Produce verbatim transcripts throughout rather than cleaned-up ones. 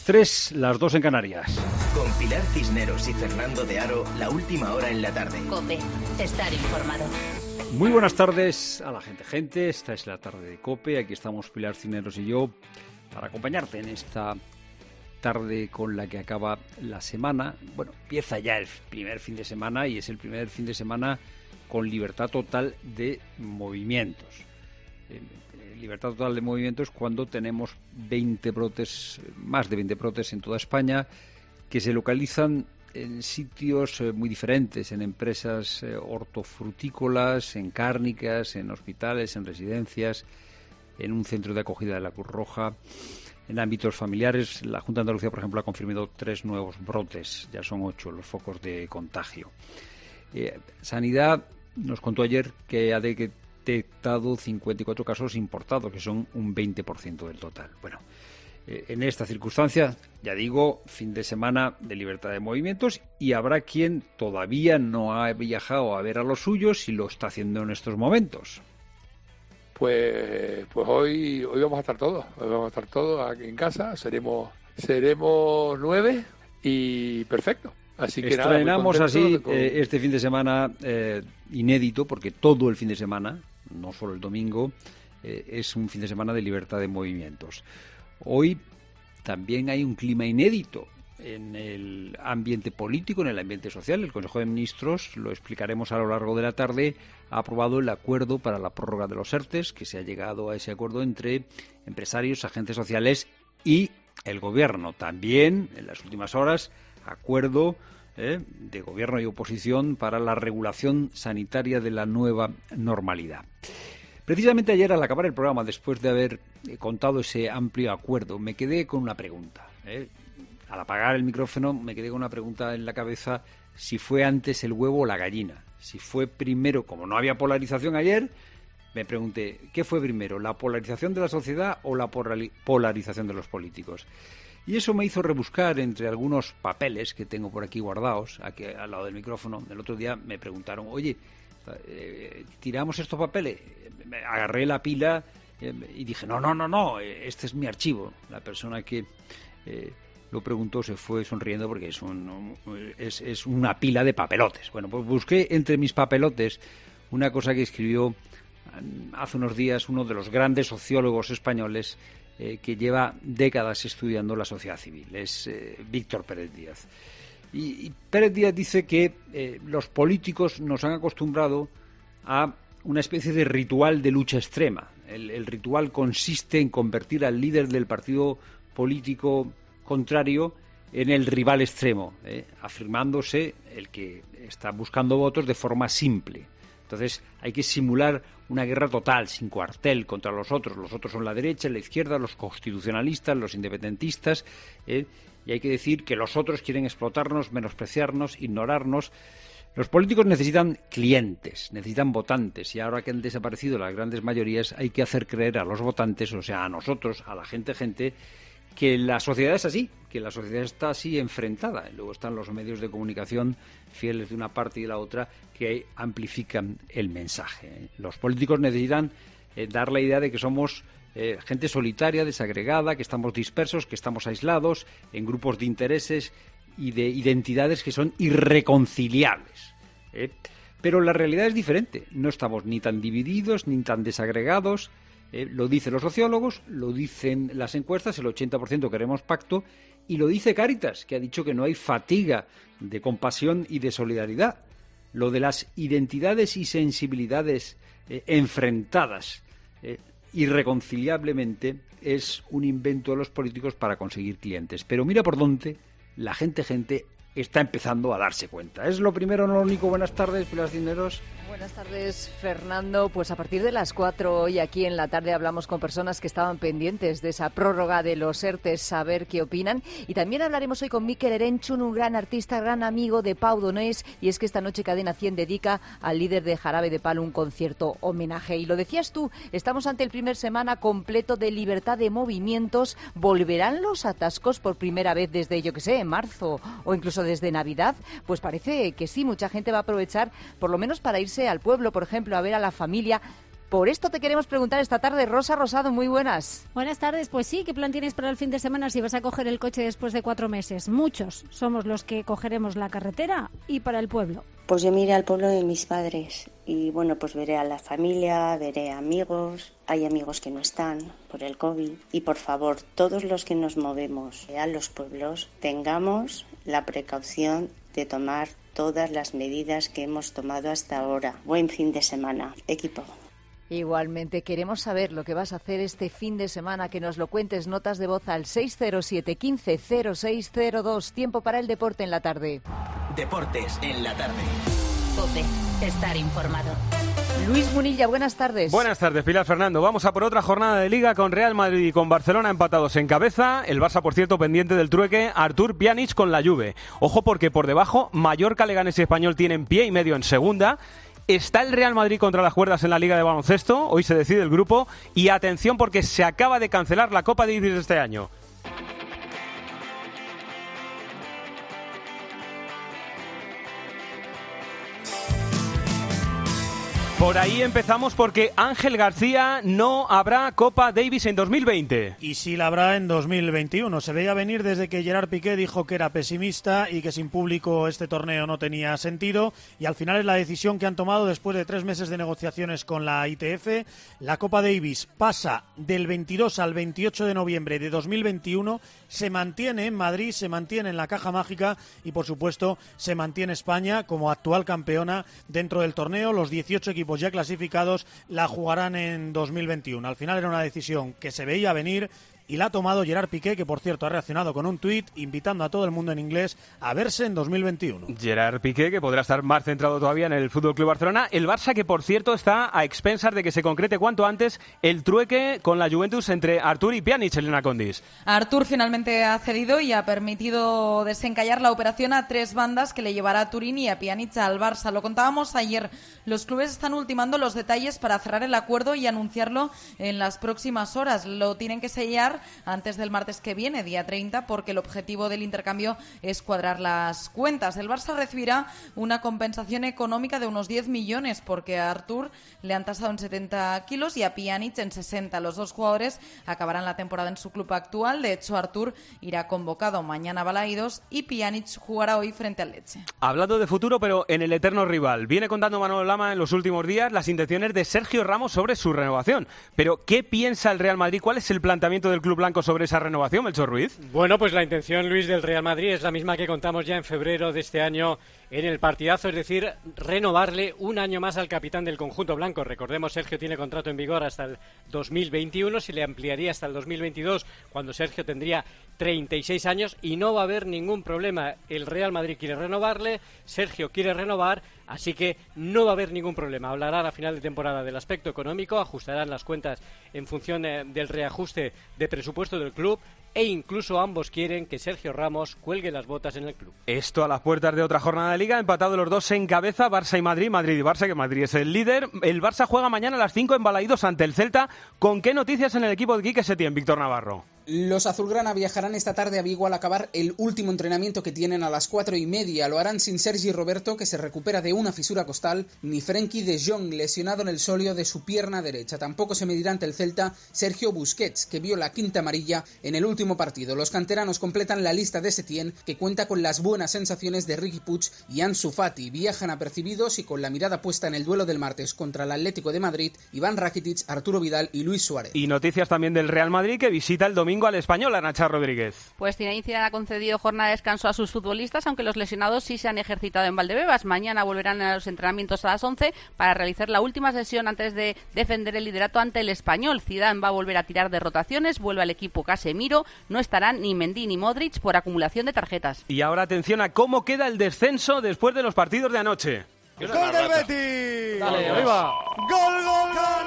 tres, las dos en Canarias. Con Pilar Cisneros y Fernando de Aro, la última hora en la tarde. COPE, estar informado. Muy buenas tardes a la gente. Gente, esta es la tarde de COPE. Aquí estamos Pilar Cisneros y yo para acompañarte en esta tarde con la que acaba la semana. Bueno, empieza ya el primer fin de semana y es el primer fin de semana con libertad total de movimientos. Eh, libertad total de movimientos cuando tenemos veinte brotes, más de veinte brotes en toda España, que se localizan en sitios eh, muy diferentes, en empresas eh, hortofrutícolas, en cárnicas, en hospitales, en residencias, en un centro de acogida de la Cruz Roja, en ámbitos familiares. La Junta de Andalucía, por ejemplo, ha confirmado tres nuevos brotes, ya son ocho los focos de contagio. Eh, Sanidad nos contó ayer que ha detectado cincuenta y cuatro casos importados, que son un veinte por ciento del total. Bueno, eh, en esta circunstancia, ya digo, fin de semana de libertad de movimientos, y habrá quien todavía no ha viajado a ver a los suyos y lo está haciendo en estos momentos. Pues, pues hoy, hoy vamos a estar todos, hoy vamos a estar todos aquí en casa, seremos, seremos nueve y perfecto. Así que estrenamos nada, así con... eh, este fin de semana eh, inédito, porque todo el fin de semana, no solo el domingo, eh, es un fin de semana de libertad de movimientos. Hoy también hay un clima inédito en el ambiente político, en el ambiente social. El Consejo de Ministros, lo explicaremos a lo largo de la tarde, ha aprobado el acuerdo para la prórroga de los ERTES, que se ha llegado a ese acuerdo entre empresarios, agentes sociales y el Gobierno. También, en las últimas horas, acuerdo eh, de Gobierno y oposición para la regulación sanitaria de la nueva normalidad. Precisamente ayer, al acabar el programa, después de haber contado ese amplio acuerdo, me quedé con una pregunta. ¿eh? Al apagar el micrófono me quedé con una pregunta en la cabeza: si fue antes el huevo o la gallina. Si fue primero, como no había polarización ayer, me pregunté, ¿qué fue primero, la polarización de la sociedad o la polarización de los políticos? Y eso me hizo rebuscar entre algunos papeles que tengo por aquí guardados, aquí al lado del micrófono. El otro día me preguntaron, oye, eh, ¿tiramos estos papeles? Me agarré la pila eh, y dije, no, no, no, no, este es mi archivo. La persona que eh, lo preguntó se fue sonriendo porque es, un, es, es una pila de papelotes. Bueno, pues busqué entre mis papelotes una cosa que escribió hace unos días uno de los grandes sociólogos españoles eh, que lleva décadas estudiando la sociedad civil. Es eh, Víctor Pérez Díaz. Y, y Pérez Díaz dice que eh, los políticos nos han acostumbrado a una especie de ritual de lucha extrema. El, el ritual consiste en convertir al líder del partido político contrario en el rival extremo, eh, afirmándose el que está buscando votos de forma simple. Entonces hay que simular una guerra total, sin cuartel, contra los otros. Los otros son la derecha, la izquierda, los constitucionalistas, los independentistas, eh, y hay que decir que los otros quieren explotarnos, menospreciarnos, ignorarnos. Los políticos necesitan clientes, necesitan votantes, y ahora que han desaparecido las grandes mayorías hay que hacer creer a los votantes, o sea, a nosotros, a la gente, gente, que la sociedad es así, que la sociedad está así enfrentada. Y luego están los medios de comunicación fieles de una parte y de la otra que amplifican el mensaje. Los políticos necesitan eh, dar la idea de que somos eh, gente solitaria, desagregada, que estamos dispersos, que estamos aislados en grupos de intereses y de identidades que son irreconciliables. ¿eh? Pero la realidad es diferente. No estamos ni tan divididos ni tan desagregados. Eh, lo dicen los sociólogos, lo dicen las encuestas, el ochenta por ciento queremos pacto, y lo dice Cáritas, que ha dicho que no hay fatiga de compasión y de solidaridad. Lo de las identidades y sensibilidades eh, enfrentadas eh, irreconciliablemente es un invento de los políticos para conseguir clientes. Pero mira por dónde la gente, gente, está empezando a darse cuenta. Es lo primero, no lo único. Buenas tardes, Pilar Cisneros. Buenas tardes, Fernando. Pues a partir de las cuatro hoy aquí en la tarde hablamos con personas que estaban pendientes de esa prórroga de los ERTES, saber qué opinan. Y también hablaremos hoy con Mikel Erenchun, un gran artista, gran amigo de Pau Donés. Y es que esta noche Cadena cien dedica al líder de Jarabe de Palo un concierto homenaje. Y lo decías tú, estamos ante el primer semana completo de libertad de movimientos. ¿Volverán los atascos por primera vez desde, yo qué sé, marzo o incluso desde Navidad? Pues parece que sí, mucha gente va a aprovechar por lo menos para irse al pueblo, por ejemplo, a ver a la familia. Por esto te queremos preguntar esta tarde, Rosa Rosado, muy buenas. Buenas tardes, pues sí, ¿qué plan tienes para el fin de semana si vas a coger el coche después de cuatro meses? Muchos somos los que cogeremos la carretera y para el pueblo. Pues yo me iré al pueblo de mis padres y bueno, pues veré a la familia, veré amigos, hay amigos que no están por el COVID y por favor, todos los que nos movemos a los pueblos, tengamos la precaución de tomar todas las medidas que hemos tomado hasta ahora. Buen fin de semana, equipo. Igualmente, queremos saber lo que vas a hacer este fin de semana, que nos lo cuentes, notas de voz al seis cero siete, quince, cero seis cero dos. Tiempo para el deporte en la tarde. Deportes en la tarde. COPE, estar informado. Luis Munilla, buenas tardes. Buenas tardes, Pilar Fernando. Vamos a por otra jornada de Liga con Real Madrid y con Barcelona empatados en cabeza. El Barça, por cierto, pendiente del trueque. Artur Pjanic con la Juve. Ojo porque por debajo, Mallorca, Leganés y Español tienen pie y medio en segunda. Está el Real Madrid contra las cuerdas en la Liga de Baloncesto. Hoy se decide el grupo. Y atención porque se acaba de cancelar la Copa Davis de este año. Por ahí empezamos porque Ángel García no habrá Copa Davis en dos mil veinte. Y sí la habrá en dos mil veintiuno. Se veía venir desde que Gerard Piqué dijo que era pesimista y que sin público este torneo no tenía sentido. Y al final es la decisión que han tomado después de tres meses de negociaciones con la I T F. La Copa Davis pasa del veintidós al veintiocho de noviembre de dos mil veintiuno. Se mantiene en Madrid, se mantiene en la Caja Mágica y por supuesto se mantiene España como actual campeona dentro del torneo. Los dieciocho equipos ya clasificados la jugarán en dos mil veintiuno. Al final era una decisión que se veía venir y la ha tomado Gerard Piqué, que por cierto ha reaccionado con un tuit invitando a todo el mundo en inglés a verse en dos mil veintiuno. Gerard Piqué, que podrá estar más centrado todavía en el F C Barcelona. El Barça, que por cierto está a expensas de que se concrete cuanto antes el trueque con la Juventus entre Artur y Pjanic, Elena Condis. Artur finalmente ha cedido y ha permitido desencallar la operación a tres bandas que le llevará a Turín y a Pjanic al Barça. Lo contábamos ayer. Los clubes están ultimando los detalles para cerrar el acuerdo y anunciarlo en las próximas horas. Lo tienen que sellar antes del martes que viene, día treinta, porque el objetivo del intercambio es cuadrar las cuentas. El Barça recibirá una compensación económica de unos diez millones porque a Artur le han tasado en setenta kilos y a Pjanic en sesenta. Los dos jugadores acabarán la temporada en su club actual. De hecho, Artur irá convocado mañana a Balaídos y Pjanic jugará hoy frente al Lecce. Hablando de futuro, pero en el eterno rival. Viene contando Manolo Lama en los últimos días las intenciones de Sergio Ramos sobre su renovación. Pero, ¿qué piensa el Real Madrid? ¿Cuál es el planteamiento del club blanco sobre esa renovación, Melchor Ruiz? Bueno, pues la intención, Luis, del Real Madrid es la misma que contamos ya en febrero de este año en el partidazo, es decir, renovarle un año más al capitán del conjunto blanco. Recordemos, Sergio tiene contrato en vigor hasta el dos mil veintiuno, se le ampliaría hasta el dos mil veintidós, cuando Sergio tendría treinta y seis años, y no va a haber ningún problema. El Real Madrid quiere renovarle, Sergio quiere renovar, así que no va a haber ningún problema. Hablarán a final de temporada del aspecto económico, ajustarán las cuentas en función eh, del reajuste de presupuesto del club, e incluso ambos quieren que Sergio Ramos cuelgue las botas en el club. Esto a las puertas de otra jornada de Liga, empatados los dos en cabeza, Barça y Madrid, Madrid y Barça, que Madrid es el líder. El Barça juega mañana a las cinco en Balaídos ante el Celta. ¿Con qué noticias en el equipo de Quique Setién, Víctor Navarro? Los azulgrana viajarán esta tarde a Vigo al acabar el último entrenamiento que tienen a las cuatro y media. Lo harán sin Sergi Roberto, que se recupera de una fisura costal, ni Frenkie de Jong, lesionado en el sóleo de su pierna derecha. Tampoco se medirá ante el Celta Sergio Busquets, que vio la quinta amarilla en el último partido. Los canteranos completan la lista de Setién, que cuenta con las buenas sensaciones de Riqui Puig y Ansu Fati. Viajan apercibidos y con la mirada puesta en el duelo del martes contra el Atlético de Madrid, Iván Rakitic, Arturo Vidal y Luis Suárez. Y noticias también del Real Madrid, que visita el domingo al Español, Nacha Rodríguez. Pues Zinedine Zidane ha concedido jornada de descanso a sus futbolistas, aunque los lesionados sí se han ejercitado en Valdebebas. Mañana volverán a los entrenamientos a las once para realizar la última sesión antes de defender el liderato ante el Español. Zidane va a volver a tirar de rotaciones, vuelve al equipo Casemiro, no estarán ni Mendy ni Modric por acumulación de tarjetas. Y ahora atención a cómo queda el descenso después de los partidos de anoche. ¡Gol del Betis! Dale, arriba. ¡Gol, gol, Canales!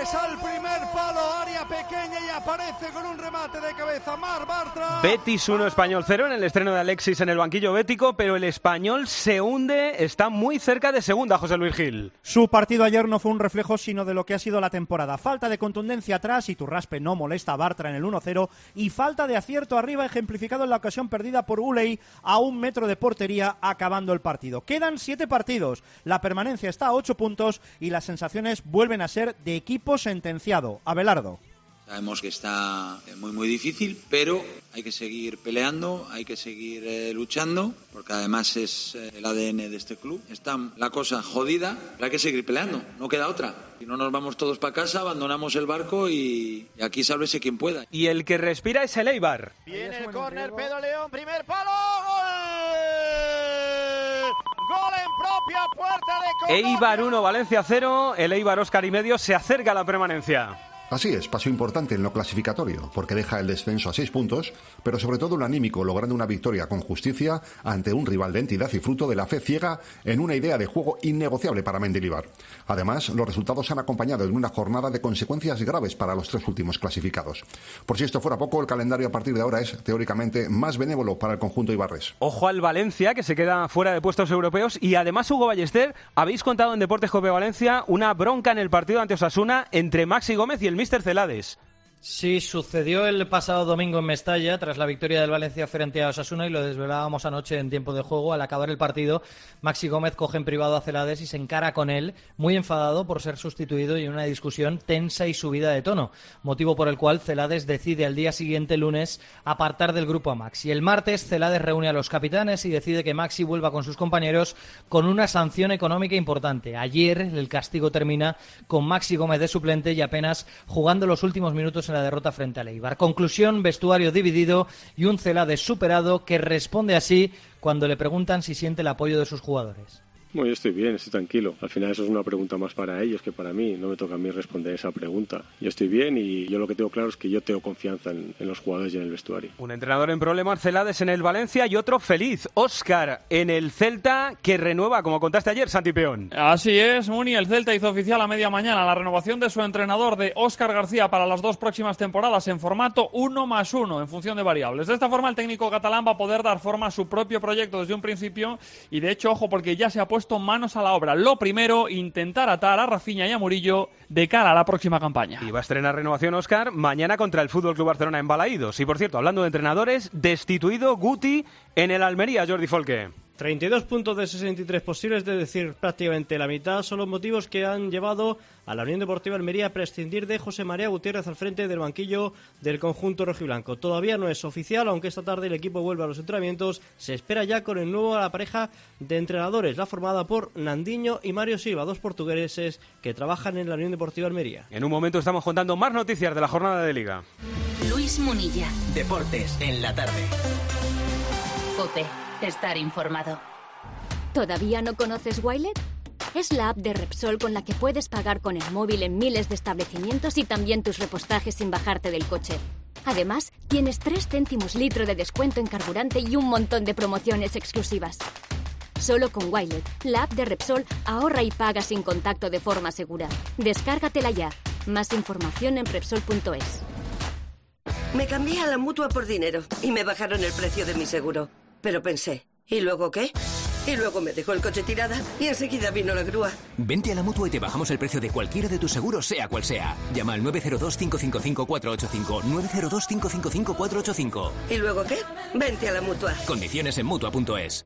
Torres al primer palo, área pequeña, y aparece con un remate de cabeza Marc Bartra. Betis uno, Español cero en el estreno de Alexis en el banquillo bético, pero el Español se hunde, está muy cerca de segunda, José Luis Gil. Su partido ayer no fue un reflejo sino de lo que ha sido la temporada. Falta de contundencia atrás, y Turraspe no molesta a Bartra en el uno cero, y falta de acierto arriba, ejemplificado en la ocasión perdida por Uley a un metro de portería acabando el partido. Quedan siete partidos, la permanencia está a ocho puntos y las sensaciones vuelven a ser de equipo sentenciado. Abelardo. Sabemos que está muy muy difícil, pero hay que seguir peleando, hay que seguir eh, luchando, porque además es eh, el A D N de este club. Está la cosa jodida, pero hay que seguir peleando, no queda otra. Si no nos vamos todos para casa, abandonamos el barco y, y aquí sálvese quien pueda. Y el que respira es el Eibar. Viene el córner, Pedro León, primer palo, ¡gol! ¡Gol en propia puerta de Córdoba! Eibar uno, Valencia cero, el Eibar Óscar y medio se acerca a la permanencia. Así es, paso importante en lo clasificatorio, porque deja el descenso a seis puntos, pero sobre todo un anímico, logrando una victoria con justicia ante un rival de entidad y fruto de la fe ciega en una idea de juego innegociable para Mendilibar. Además, los resultados han acompañado en una jornada de consecuencias graves para los tres últimos clasificados. Por si esto fuera poco, el calendario a partir de ahora es teóricamente más benévolo para el conjunto ibarres. Ojo al Valencia, que se queda fuera de puestos europeos, y además, Hugo Ballester, habéis contado en Deportes Cope Valencia una bronca en el partido ante Osasuna entre Maxi Gómez y el míster Celades. Sí, sucedió el pasado domingo en Mestalla, tras la victoria del Valencia frente a Osasuna, y lo desvelábamos anoche en tiempo de juego. Al acabar el partido, Maxi Gómez coge en privado a Celades y se encara con él, muy enfadado por ser sustituido, y en una discusión tensa y subida de tono, motivo por el cual Celades decide al día siguiente, lunes, apartar del grupo a Maxi. El martes, Celades reúne a los capitanes y decide que Maxi vuelva con sus compañeros con una sanción económica importante. Ayer el castigo termina con Maxi Gómez de suplente y apenas jugando los últimos minutos en la derrota frente al Eibar. Conclusión, vestuario dividido y un Celades superado que responde así cuando le preguntan si siente el apoyo de sus jugadores. Bueno, yo estoy bien, estoy tranquilo. Al final eso es una pregunta más para ellos que para mí. No me toca a mí responder esa pregunta. Yo estoy bien y yo lo que tengo claro es que yo tengo confianza en, en los jugadores y en el vestuario. Un entrenador en problemas, Celades en el Valencia, y otro feliz, Óscar en el Celta, que renueva, como contaste ayer, Santi Peón. Así es, Muni. El Celta hizo oficial a media mañana la renovación de su entrenador, de Óscar García, para las dos próximas temporadas en formato uno más uno, en función de variables. De esta forma, el técnico catalán va a poder dar forma a su propio proyecto desde un principio, y de hecho, ojo, porque ya se ha puesto manos a la obra. Lo primero, intentar atar a Rafinha y a Murillo de cara a la próxima campaña. Y va a estrenar renovación Óscar mañana contra el Fútbol Club Barcelona en Balaídos. Y por cierto, hablando de entrenadores, destituido Guti en el Almería, Jordi Folque. treinta y dos puntos de sesenta y tres posibles, es decir, prácticamente la mitad, son los motivos que han llevado a la Unión Deportiva Almería a prescindir de José María Gutiérrez al frente del banquillo del conjunto rojiblanco. Todavía no es oficial, aunque esta tarde el equipo vuelve a los entrenamientos. Se espera ya con el nuevo a la pareja de entrenadores, la formada por Nandiño y Mario Silva, dos portugueses que trabajan en la Unión Deportiva Almería. En un momento estamos contando más noticias de la jornada de Liga. Luis Munilla. Deportes en la tarde. COPE. Estar informado. ¿Todavía no conoces Wilet? Es la app de Repsol con la que puedes pagar con el móvil en miles de establecimientos y también tus repostajes sin bajarte del coche. Además, tienes tres céntimos litro de descuento en carburante y un montón de promociones exclusivas. Solo con Wilet, la app de Repsol, ahorra y paga sin contacto de forma segura. Descárgatela ya. Más información en Repsol punto es. Me cambié a la Mutua por dinero y me bajaron el precio de mi seguro. Pero pensé, ¿y luego qué? Y luego me dejó el coche tirada y enseguida vino la grúa. Vente a la Mutua y te bajamos el precio de cualquiera de tus seguros, sea cual sea. Llama al nueve cero dos, cinco cinco cinco, cuatro ocho cinco, nueve cero dos, cinco cinco cinco, cuatro ocho cinco. ¿Y luego qué? Vente a la Mutua. Condiciones en Mutua punto es.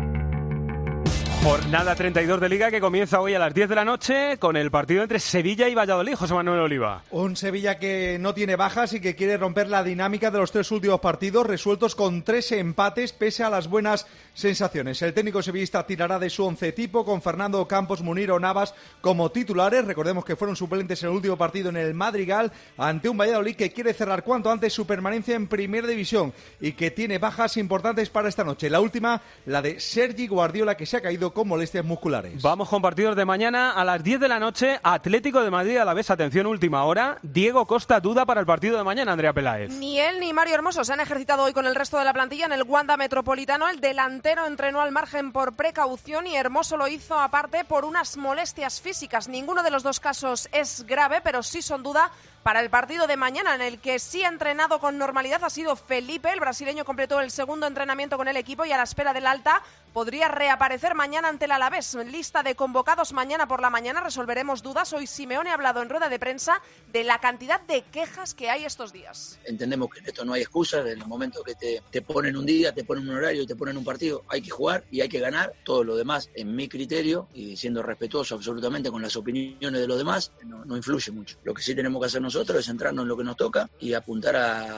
Jornada treinta y dos de Liga que comienza hoy a las diez de la noche con el partido entre Sevilla y Valladolid. José Manuel Oliva. Un Sevilla que no tiene bajas y que quiere romper la dinámica de los tres últimos partidos, resueltos con tres empates pese a las buenas sensaciones. El técnico sevillista tirará de su once tipo con Fernando Campos, Munir o Navas como titulares. Recordemos que fueron suplentes en el último partido en el Madrigal ante un Valladolid que quiere cerrar cuanto antes su permanencia en Primera División y que tiene bajas importantes para esta noche. La última, la de Sergi Guardiola, que se ha caído partido con molestias musculares. Vamos con partidos de mañana a las diez de la noche. Atlético de Madrid a la vez. Atención, última hora. Diego Costa duda para el partido de mañana, Andrea Peláez. Ni él ni Mario Hermoso se han ejercitado hoy con el resto de la plantilla en el Wanda Metropolitano. El delantero entrenó al margen por precaución y Hermoso lo hizo aparte por unas molestias físicas. Ninguno de los dos casos es grave, pero sí son duda para el partido de mañana, en el que sí ha entrenado con normalidad ha sido Felipe. El brasileño completó el segundo entrenamiento con el equipo y a la espera del alta podría reaparecer mañana ante el Alavés. Lista de convocados mañana por la mañana, resolveremos dudas. Hoy Simeone ha hablado en rueda de prensa de la cantidad de quejas que hay estos días. Entendemos que en esto no hay excusas. En el momento que te, te ponen un día, te ponen un horario, te ponen un partido, hay que jugar y hay que ganar. Todo lo demás, en mi criterio, y siendo respetuoso absolutamente con las opiniones de los demás, no, no influye mucho. Lo que sí tenemos que hacer nosotros es centrarnos en lo que nos toca y apuntar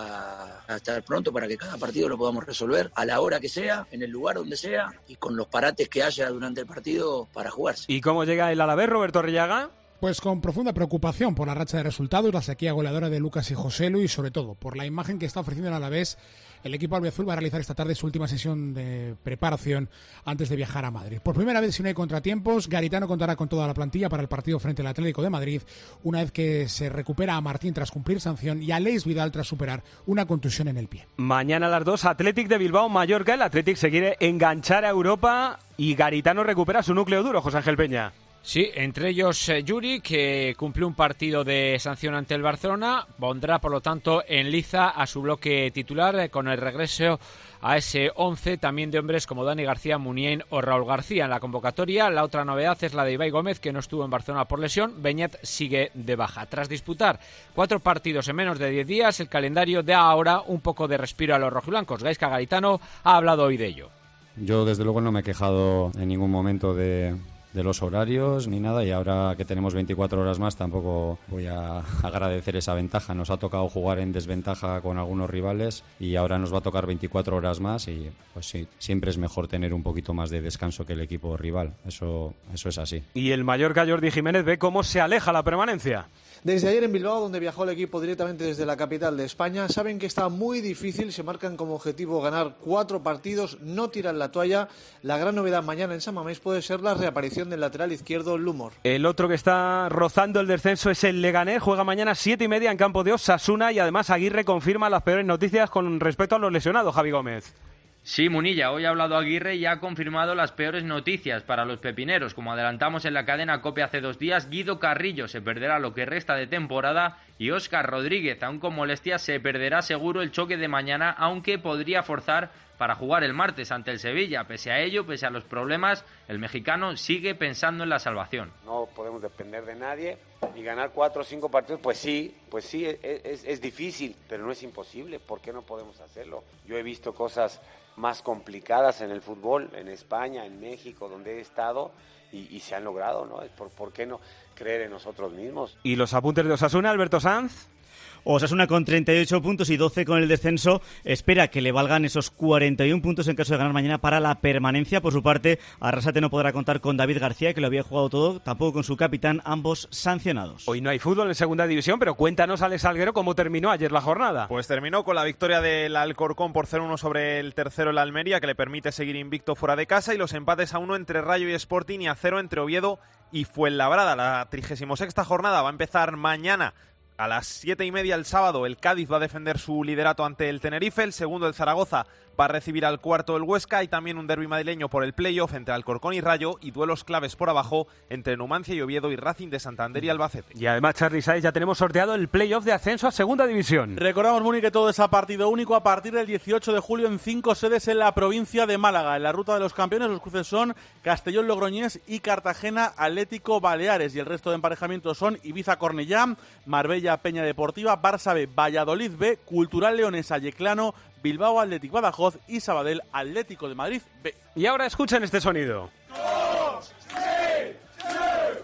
a, a estar pronto para que cada partido lo podamos resolver a la hora que sea, en el lugar donde sea y con los parates que haya durante el partido para jugarse. ¿Y cómo llega el Alavés, Roberto Rillaga? Pues con profunda preocupación por la racha de resultados, la sequía goleadora de Lucas y Joselu y sobre todo por la imagen que está ofreciendo el Alavés. El equipo albiazul va a realizar esta tarde su última sesión de preparación antes de viajar a Madrid. Por primera vez, si no hay contratiempos, Garitano contará con toda la plantilla para el partido frente al Atlético de Madrid, una vez que se recupera a Martín tras cumplir sanción y a Leis Vidal tras superar una contusión en el pie. Mañana a las dos, Athletic de Bilbao, Mallorca. El Athletic se quiere enganchar a Europa y Garitano recupera su núcleo duro, José Ángel Peña. Sí, entre ellos eh, Yuri, que cumplió un partido de sanción ante el Barcelona, pondrá por lo tanto en liza a su bloque titular eh, con el regreso a ese once también de hombres como Dani García, Muniain o Raúl García en la convocatoria. La otra novedad es la de Ibai Gómez, que no estuvo en Barcelona por lesión. Beñat sigue de baja. Tras disputar cuatro partidos en menos de diez días, el calendario da ahora un poco de respiro a los rojiblancos. Gaizka Garitano ha hablado hoy de ello. Yo desde luego no me he quejado en ningún momento de... de los horarios ni nada, y ahora que tenemos veinticuatro horas más tampoco voy a agradecer esa ventaja. Nos ha tocado jugar en desventaja con algunos rivales y ahora nos va a tocar veinticuatro horas más y pues sí, siempre es mejor tener un poquito más de descanso que el equipo rival, eso, eso es así. Y el Mallorca, Jordi Jiménez, ve cómo se aleja la permanencia. Desde ayer en Bilbao, donde viajó el equipo directamente desde la capital de España, saben que está muy difícil, se marcan como objetivo ganar cuatro partidos, no tiran la toalla. La gran novedad mañana en San Mamés puede ser la reaparición del lateral izquierdo Lumor. El otro que está rozando el descenso es el Leganés, juega mañana siete y media en campo de Osasuna y además Aguirre confirma las peores noticias con respecto a los lesionados, Javi Gómez. Sí, Munilla, hoy ha hablado Aguirre y ha confirmado las peores noticias para los pepineros. Como adelantamos en la cadena COPE hace dos días, Guido Carrillo se perderá lo que resta de temporada y Óscar Rodríguez, aún con molestias, se perderá seguro el choque de mañana, aunque podría forzar para jugar el martes ante el Sevilla. Pese a ello, pese a los problemas, el mexicano sigue pensando en la salvación. No podemos depender de nadie y ganar cuatro o cinco partidos, pues sí, pues sí, es, es, es difícil, pero no es imposible. ¿Por qué no podemos hacerlo? Yo he visto cosas más complicadas en el fútbol, en España, en México, donde he estado y, y se han logrado, ¿no? ¿Por, ¿Por qué no creer en nosotros mismos? ¿Y los apuntes de Osasuna, Alberto Sanz? Osasuna con treinta y ocho puntos y doce con el descenso espera que le valgan esos cuarenta y uno puntos en caso de ganar mañana para la permanencia. Por su parte, Arrasate no podrá contar con David García, que lo había jugado todo, tampoco con su capitán, ambos sancionados. Hoy no hay fútbol en segunda división, pero cuéntanos, Alex Alguero, cómo terminó ayer la jornada. Pues terminó con la victoria del Alcorcón por cero uno sobre el tercero, el Almería, que le permite seguir invicto fuera de casa, y los empates a uno entre Rayo y Sporting y a cero entre Oviedo y Fuenlabrada. La trigésima sexta jornada va a empezar mañana. A las siete y media el sábado, el Cádiz va a defender su liderato ante el Tenerife, el segundo el Zaragoza va a recibir al cuarto el Huesca, y también un derbi madrileño por el playoff entre Alcorcón y Rayo, y duelos claves por abajo entre Numancia y Oviedo y Racing de Santander y Albacete. Y además, Charly Sáez, ya tenemos sorteado el playoff de ascenso a segunda división. Recordamos, Muni, que todo es a partido único a partir del dieciocho de julio en cinco sedes en la provincia de Málaga. En la ruta de los campeones los cruces son Castellón Logroñés y Cartagena Atlético Baleares, y el resto de emparejamientos son Ibiza Cornellá, Marbella Peña Deportiva, Barça B, Valladolid B, Cultural Leonesa Yeclano, Bilbao Athletic Badajoz y Sabadell Atlético de Madrid B. Y ahora escuchen este sonido. Dos, tres, tres,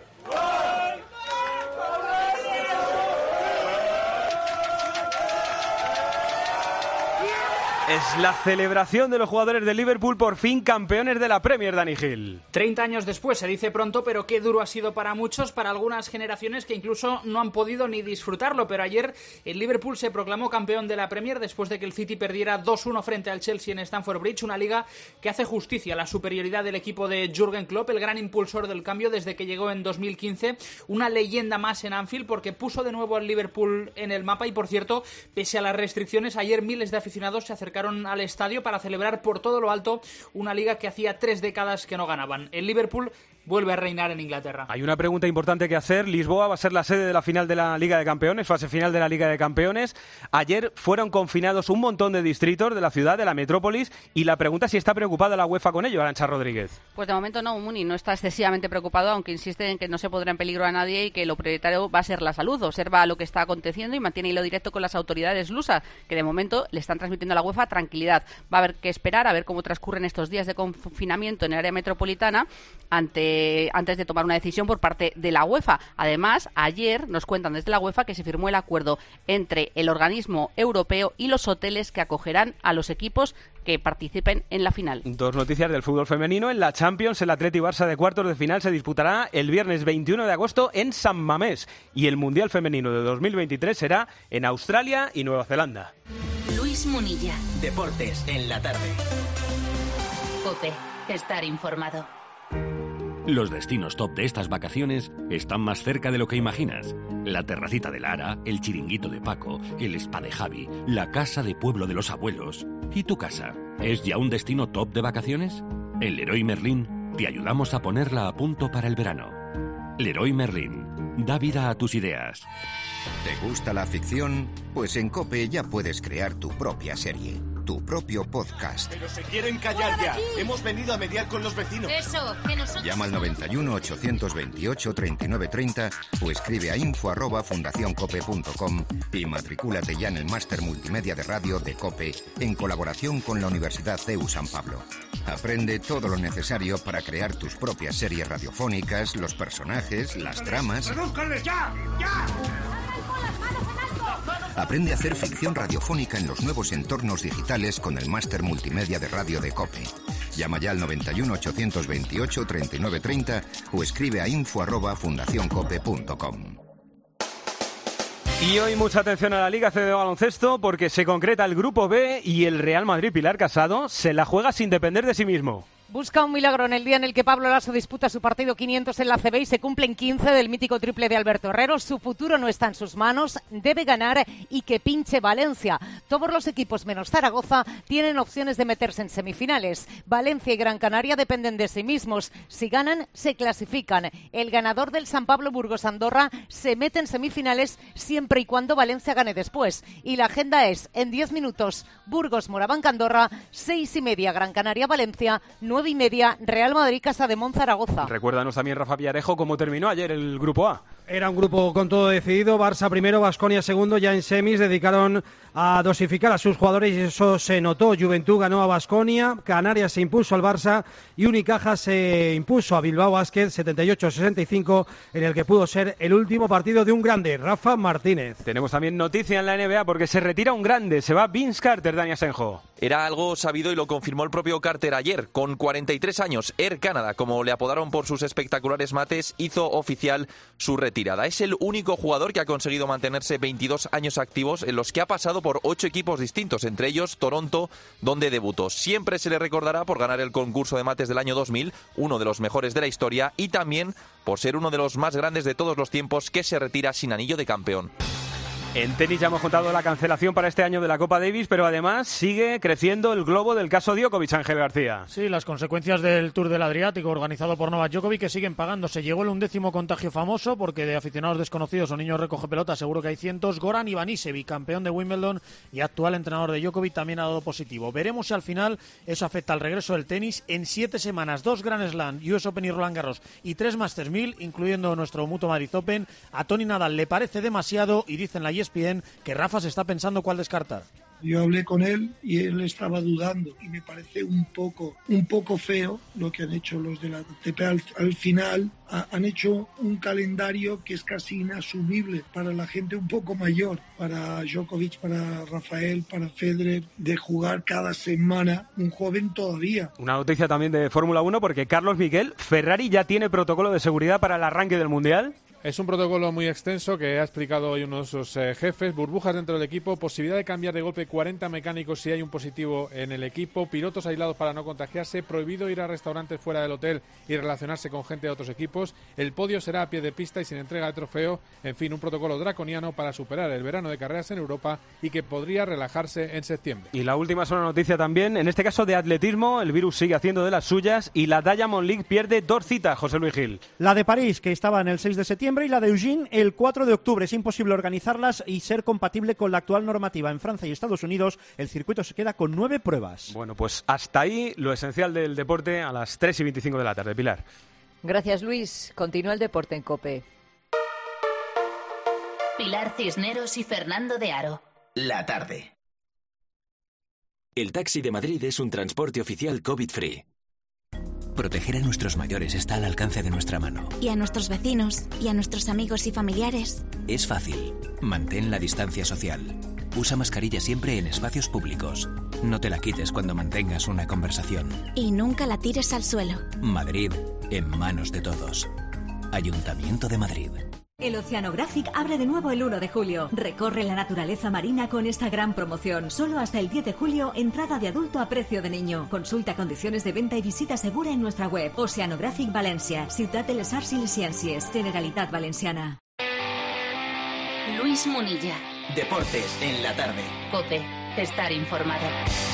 Es la celebración de los jugadores de Liverpool, por fin campeones de la Premier, Dani Gil. treinta años después, se dice pronto, pero qué duro ha sido para muchos, para algunas generaciones que incluso no han podido ni disfrutarlo. Pero ayer el Liverpool se proclamó campeón de la Premier después de que el City perdiera dos uno frente al Chelsea en Stamford Bridge, una liga que hace justicia a la superioridad del equipo de Jürgen Klopp, el gran impulsor del cambio desde que llegó en dos mil quince, una leyenda más en Anfield porque puso de nuevo al Liverpool en el mapa y, por cierto, pese a las restricciones, ayer miles de aficionados se acercaron al estadio para celebrar por todo lo alto una liga que hacía tres décadas que no ganaban. El Liverpool vuelve a reinar en Inglaterra. Hay una pregunta importante que hacer. Lisboa va a ser la sede de la final de la Liga de Campeones, fase final de la Liga de Campeones. Ayer fueron confinados un montón de distritos de la ciudad, de la metrópolis, y la pregunta es si está preocupada la UEFA con ello, Arantxa Rodríguez. Pues de momento no, Muni no está excesivamente preocupado, aunque insiste en que no se pondrá en peligro a nadie y que lo prioritario va a ser la salud. Observa lo que está aconteciendo y mantiene hilo directo con las autoridades lusas, que de momento le están transmitiendo a la UEFA tranquilidad. Va a haber que esperar a ver cómo transcurren estos días de confinamiento en el área metropolitana ante antes de tomar una decisión por parte de la UEFA. Además, ayer nos cuentan desde la UEFA que se firmó el acuerdo entre el organismo europeo y los hoteles que acogerán a los equipos que participen en la final. Dos noticias del fútbol femenino. En la Champions, el Atleti Barça de cuartos de final se disputará el viernes veintiuno de agosto en San Mamés, y el Mundial Femenino de dos mil veintitrés será en Australia y Nueva Zelanda. Luis Munilla. Deportes en la tarde. COPE. Estar informado. Los destinos top de estas vacaciones están más cerca de lo que imaginas. La terracita de Lara, el chiringuito de Paco, el spa de Javi, la casa de pueblo de los abuelos. ¿Y tu casa? ¿Es ya un destino top de vacaciones? En Leroy Merlin te ayudamos a ponerla a punto para el verano. Leroy Merlin, da vida a tus ideas. ¿Te gusta la ficción? Pues en COPE ya puedes crear tu propia serie, tu propio podcast. Pero se quieren callar ya. Hemos venido a mediar con los vecinos. Eso, que nosotros... Llama al noventa y uno, ochocientos veintiocho, treinta y nueve treinta o escribe a info arroba fundacioncope punto com y matricúlate ya en el máster multimedia de radio de COPE en colaboración con la Universidad C E U San Pablo. Aprende todo lo necesario para crear tus propias series radiofónicas, los personajes, las tramas. ¡Redúzcanles ya! ¡Ya! Aprende a hacer ficción radiofónica en los nuevos entornos digitales con el máster multimedia de radio de COPE. Llama ya al noventa y uno, ochocientos veintiocho, treinta y nueve treinta o escribe a info arroba fundacioncope punto com. Y hoy mucha atención a la Liga C B de baloncesto porque se concreta el Grupo B y el Real Madrid Pilar Casado se la juega sin depender de sí mismo. Busca un milagro en el día en el que Pablo Laso disputa su partido quinientos en la C B y se cumplen quince del mítico triple de Alberto Herrero. Su futuro no está en sus manos, debe ganar y que pinche Valencia. Todos los equipos menos Zaragoza tienen opciones de meterse en semifinales. Valencia y Gran Canaria dependen de sí mismos. Si ganan, se clasifican. El ganador del San Pablo Burgos Andorra se mete en semifinales siempre y cuando Valencia gane después. Y la agenda es en diez minutos Burgos Moraván Andorra, seis y media Gran Canaria Valencia, nueve y media Real Madrid Casa de Zaragoza. Recuérdanos también, Rafa Villarejo, cómo terminó ayer el Grupo A. Era un grupo con todo decidido, Barça primero, Baskonia segundo, ya en semis dedicaron a dosificar a sus jugadores y eso se notó. Juventud ganó a Baskonia, Canarias se impuso al Barça y Unicaja se impuso a Bilbao Basket setenta y ocho a sesenta y cinco, en el que pudo ser el último partido de un grande, Rafa Martínez. Tenemos también noticia en la N B A porque se retira un grande, se va Vince Carter, Dani Asenjo. Era algo sabido y lo confirmó el propio Carter ayer. Con cuarenta y tres años, Air Canada, como le apodaron por sus espectaculares mates, hizo oficial su retirada. Es el único jugador que ha conseguido mantenerse veintidós años activos, en los que ha pasado por ocho equipos distintos, entre ellos Toronto, donde debutó. Siempre se le recordará por ganar el concurso de mates del año dos mil, uno de los mejores de la historia, y también por ser uno de los más grandes de todos los tiempos que se retira sin anillo de campeón. En tenis ya hemos contado la cancelación para este año de la Copa Davis, pero además sigue creciendo el globo del caso Djokovic, Ángel García. Sí, las consecuencias del Tour del Adriático organizado por Novak Djokovic que siguen pagando. Se llegó el undécimo contagio famoso porque de aficionados desconocidos o niños recoge pelota seguro que hay cientos. Goran Ivanisevic, campeón de Wimbledon y actual entrenador de Djokovic, también ha dado positivo. Veremos si al final eso afecta al regreso del tenis. En siete semanas, dos Grand Slam, U S Open y Roland Garros y tres Masters mil, incluyendo nuestro Mutua Madrid Open. A Toni Nadal le parece demasiado y dicen la E S P N que Rafa se está pensando cuál descartar. Yo hablé con él y él estaba dudando y me parece un poco un poco feo lo que han hecho los de la A T P al, al final, ha, han hecho un calendario que es casi inasumible para la gente un poco mayor, para Djokovic, para Rafael, para Federer, de jugar cada semana, un joven todavía. Una noticia también de Fórmula uno, porque Carlos Miguel, Ferrari ya tiene protocolo de seguridad para el arranque del Mundial. Es un protocolo muy extenso que ha explicado hoy uno de sus eh, jefes. Burbujas dentro del equipo, posibilidad de cambiar de golpe cuarenta mecánicos si hay un positivo en el equipo, pilotos aislados para no contagiarse, prohibido ir a restaurantes fuera del hotel y relacionarse con gente de otros equipos. El podio será a pie de pista y sin entrega de trofeo. En fin, un protocolo draconiano para superar el verano de carreras en Europa y que podría relajarse en septiembre. Y la última es una noticia también, en este caso de atletismo. El virus sigue haciendo de las suyas y la Diamond League pierde dos citas, José Luis Gil. La de París, que estaba en el seis de septiembre, y la de Eugene el cuatro de octubre. Es imposible organizarlas y ser compatible con la actual normativa. En Francia y Estados Unidos el circuito se queda con nueve pruebas. Bueno, pues hasta ahí lo esencial del deporte a las tres y veinticinco de la tarde. Pilar. Gracias, Luis. Continúa el deporte en COPE. Pilar Cisneros y Fernando de Aro. La tarde. El taxi de Madrid es un transporte oficial COVID-free. Proteger a nuestros mayores está al alcance de nuestra mano. Y a nuestros vecinos, y a nuestros amigos y familiares. Es fácil. Mantén la distancia social. Usa mascarilla siempre en espacios públicos. No te la quites cuando mantengas una conversación. Y nunca la tires al suelo. Madrid, en manos de todos. Ayuntamiento de Madrid. El Oceanographic abre de nuevo el uno de julio. Recorre la naturaleza marina con esta gran promoción. Solo hasta el diez de julio, entrada de adulto a precio de niño. Consulta condiciones de venta y visita segura en nuestra web. Oceanographic Valencia, Ciutat de les Arts i les Ciències, Generalitat Valenciana. Luis Munilla. Deportes en la tarde. COPE. Estar informado.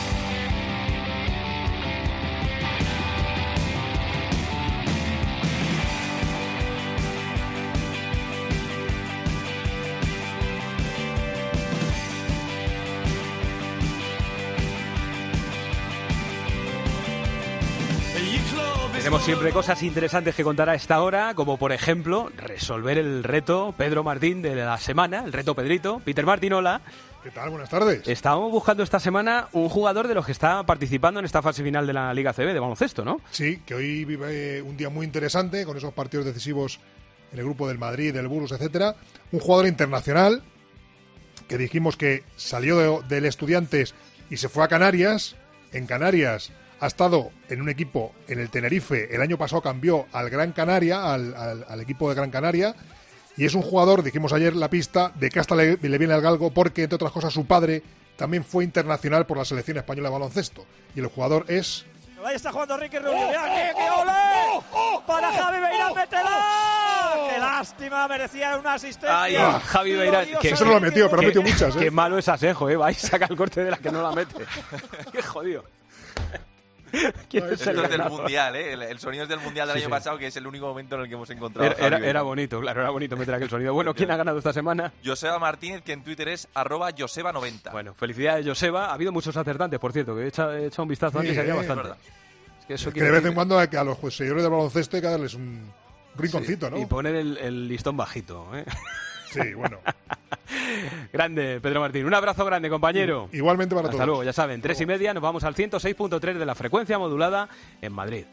Tenemos siempre cosas interesantes que contar a esta hora, como por ejemplo resolver el reto Pedro Martín de la semana, el reto Pedrito. Peter Martín, hola. ¿Qué tal? Buenas tardes. Estábamos buscando esta semana un jugador de los que está participando en esta fase final de la Liga C B de baloncesto, ¿no? Sí, que hoy vive un día muy interesante con esos partidos decisivos en el grupo del Madrid, del Burgos, etcétera. Un jugador internacional que dijimos que salió de, del Estudiantes y se fue a Canarias. En Canarias ha estado en un equipo, en el Tenerife, el año pasado cambió al Gran Canaria, al, al, al equipo de Gran Canaria, y es un jugador, dijimos ayer la pista, de que hasta le, le viene al galgo porque, entre otras cosas, su padre también fue internacional por la selección española de baloncesto. Y el jugador es... Ahí está jugando Ricky Rubio. ¡Mira qué, qué ole! ¡Para Javi Beirán, métela! ¡Qué lástima! Merecía una asistencia. Ay, oh, Javi Beirán. Que eso no lo ha metido, pero ha metido muchas. ¿eh? Qué malo es Asenjo, ¿eh? Va y saca el corte de la que no la mete. Qué jodido. ¿Quién es el del Mundial, ¿eh? El, el sonido es del Mundial del sí, año sí. pasado, que es el único momento en el que hemos encontrado. Era, era, era bonito, claro, era bonito meter aquel sonido. Bueno, ¿quién ha ganado esta semana? Joseba Martínez, que en Twitter es arroba Joseba noventa. Bueno, felicidades, Joseba. Ha habido muchos acertantes, por cierto, que he echado, he echado un vistazo sí, antes y había eh, bastante. Es que, eso es que de vez en cuando a, a los seguidores del baloncesto hay que darles un rinconcito, sí, ¿no? Y poner el, el listón bajito, ¿eh? Sí, bueno. Grande, Pedro Martín. Un abrazo grande, compañero. Igualmente para Hasta todos. Hasta luego, ya saben, tres y media, nos vamos al ciento seis punto tres de la frecuencia modulada en Madrid.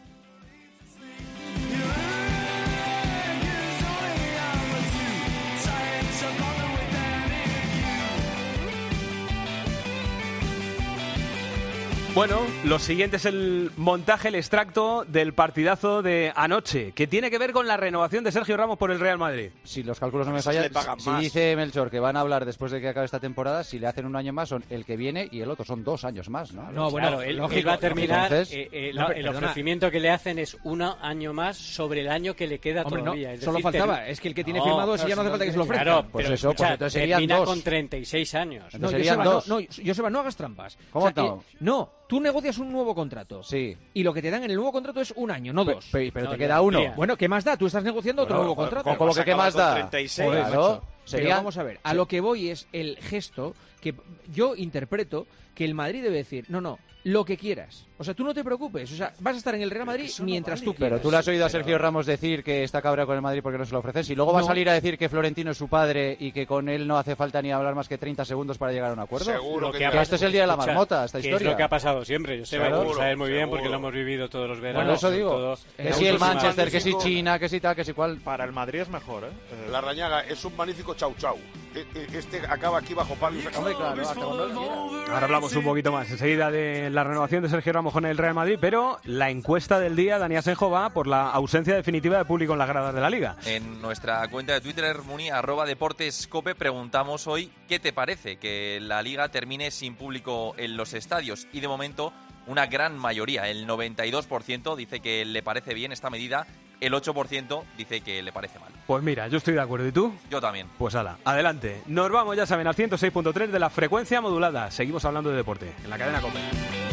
Bueno, lo siguiente es el montaje, el extracto del partidazo de anoche, que tiene que ver con la renovación de Sergio Ramos por el Real Madrid. Si los cálculos no me fallan, si dice Melchor que van a hablar después de que acabe esta temporada, si le hacen un año más son el que viene y el otro son dos años más, ¿no? No, bueno, claro, él, él va a terminar, Entonces, eh, eh, no, el perdona. ofrecimiento que le hacen es un año más sobre el año que le queda Hombre, todavía. No, es solo decir, faltaba, ter... es que el que tiene no, firmado ese ya no hace falta que se lo ofrezca. Claro, pues pero eso, escucha, pues entonces serían termina dos. con treinta y seis años. No, Joseba, dos. no, no, Joseba, no hagas trampas. ¿Cómo o sea, no? Eh, no, tú negocias un nuevo contrato. Sí. Y lo que te dan en el nuevo contrato es un año, no dos. Pero, pero no, te queda uno. Mira. Bueno, ¿qué más da? Tú estás negociando otro bueno, nuevo contrato. ¿Cómo que qué más da? treinta y seis. Joder, claro. Sería... Pero vamos a ver, a lo que voy es el gesto que yo interpreto que el Madrid debe decir, no, no, lo que quieras. O sea, tú no te preocupes. O sea, vas a estar en el Real Madrid mientras tú quieras. Pero tú le has oído a Sergio Ramos decir que está cabreado con el Madrid porque no se lo ofreces. Y luego va No. a salir a decir que Florentino es su padre y que con él no hace falta ni hablar más que treinta segundos para llegar a un acuerdo. Seguro que, que ha esto es el día de la escucha, marmota, esta que historia. es lo que ha pasado siempre. Yo sé, Claro. lo sabes muy bien Seguro. porque lo hemos vivido todos los veranos. Bueno, eso digo. todo- Que si el Manchester, que si China, que si tal, que si cual. Para el Madrid es mejor, ¿eh? La Rañaga es un magnífico chau chau. E- e- Este acaba aquí bajo palo y se acaba. Hombre, claro, hasta cuando él quiera. Ahora hablamos un poquito más enseguida de la renovación de Sergio Ramos con el Real Madrid, pero la encuesta del día, Dani Asenjo, va por la ausencia definitiva de público en las gradas de la Liga. En nuestra cuenta de Twitter, Muni, arroba deportescope, preguntamos hoy qué te parece que la Liga termine sin público en los estadios. Y de momento, una gran mayoría, el noventa y dos por ciento, dice que le parece bien esta medida, el ocho por ciento dice que le parece mal. Pues mira, yo estoy de acuerdo, ¿y tú? Yo también. Pues ala, adelante. Nos vamos, ya saben, al ciento seis punto tres de la frecuencia modulada. Seguimos hablando de deporte en la cadena COPE.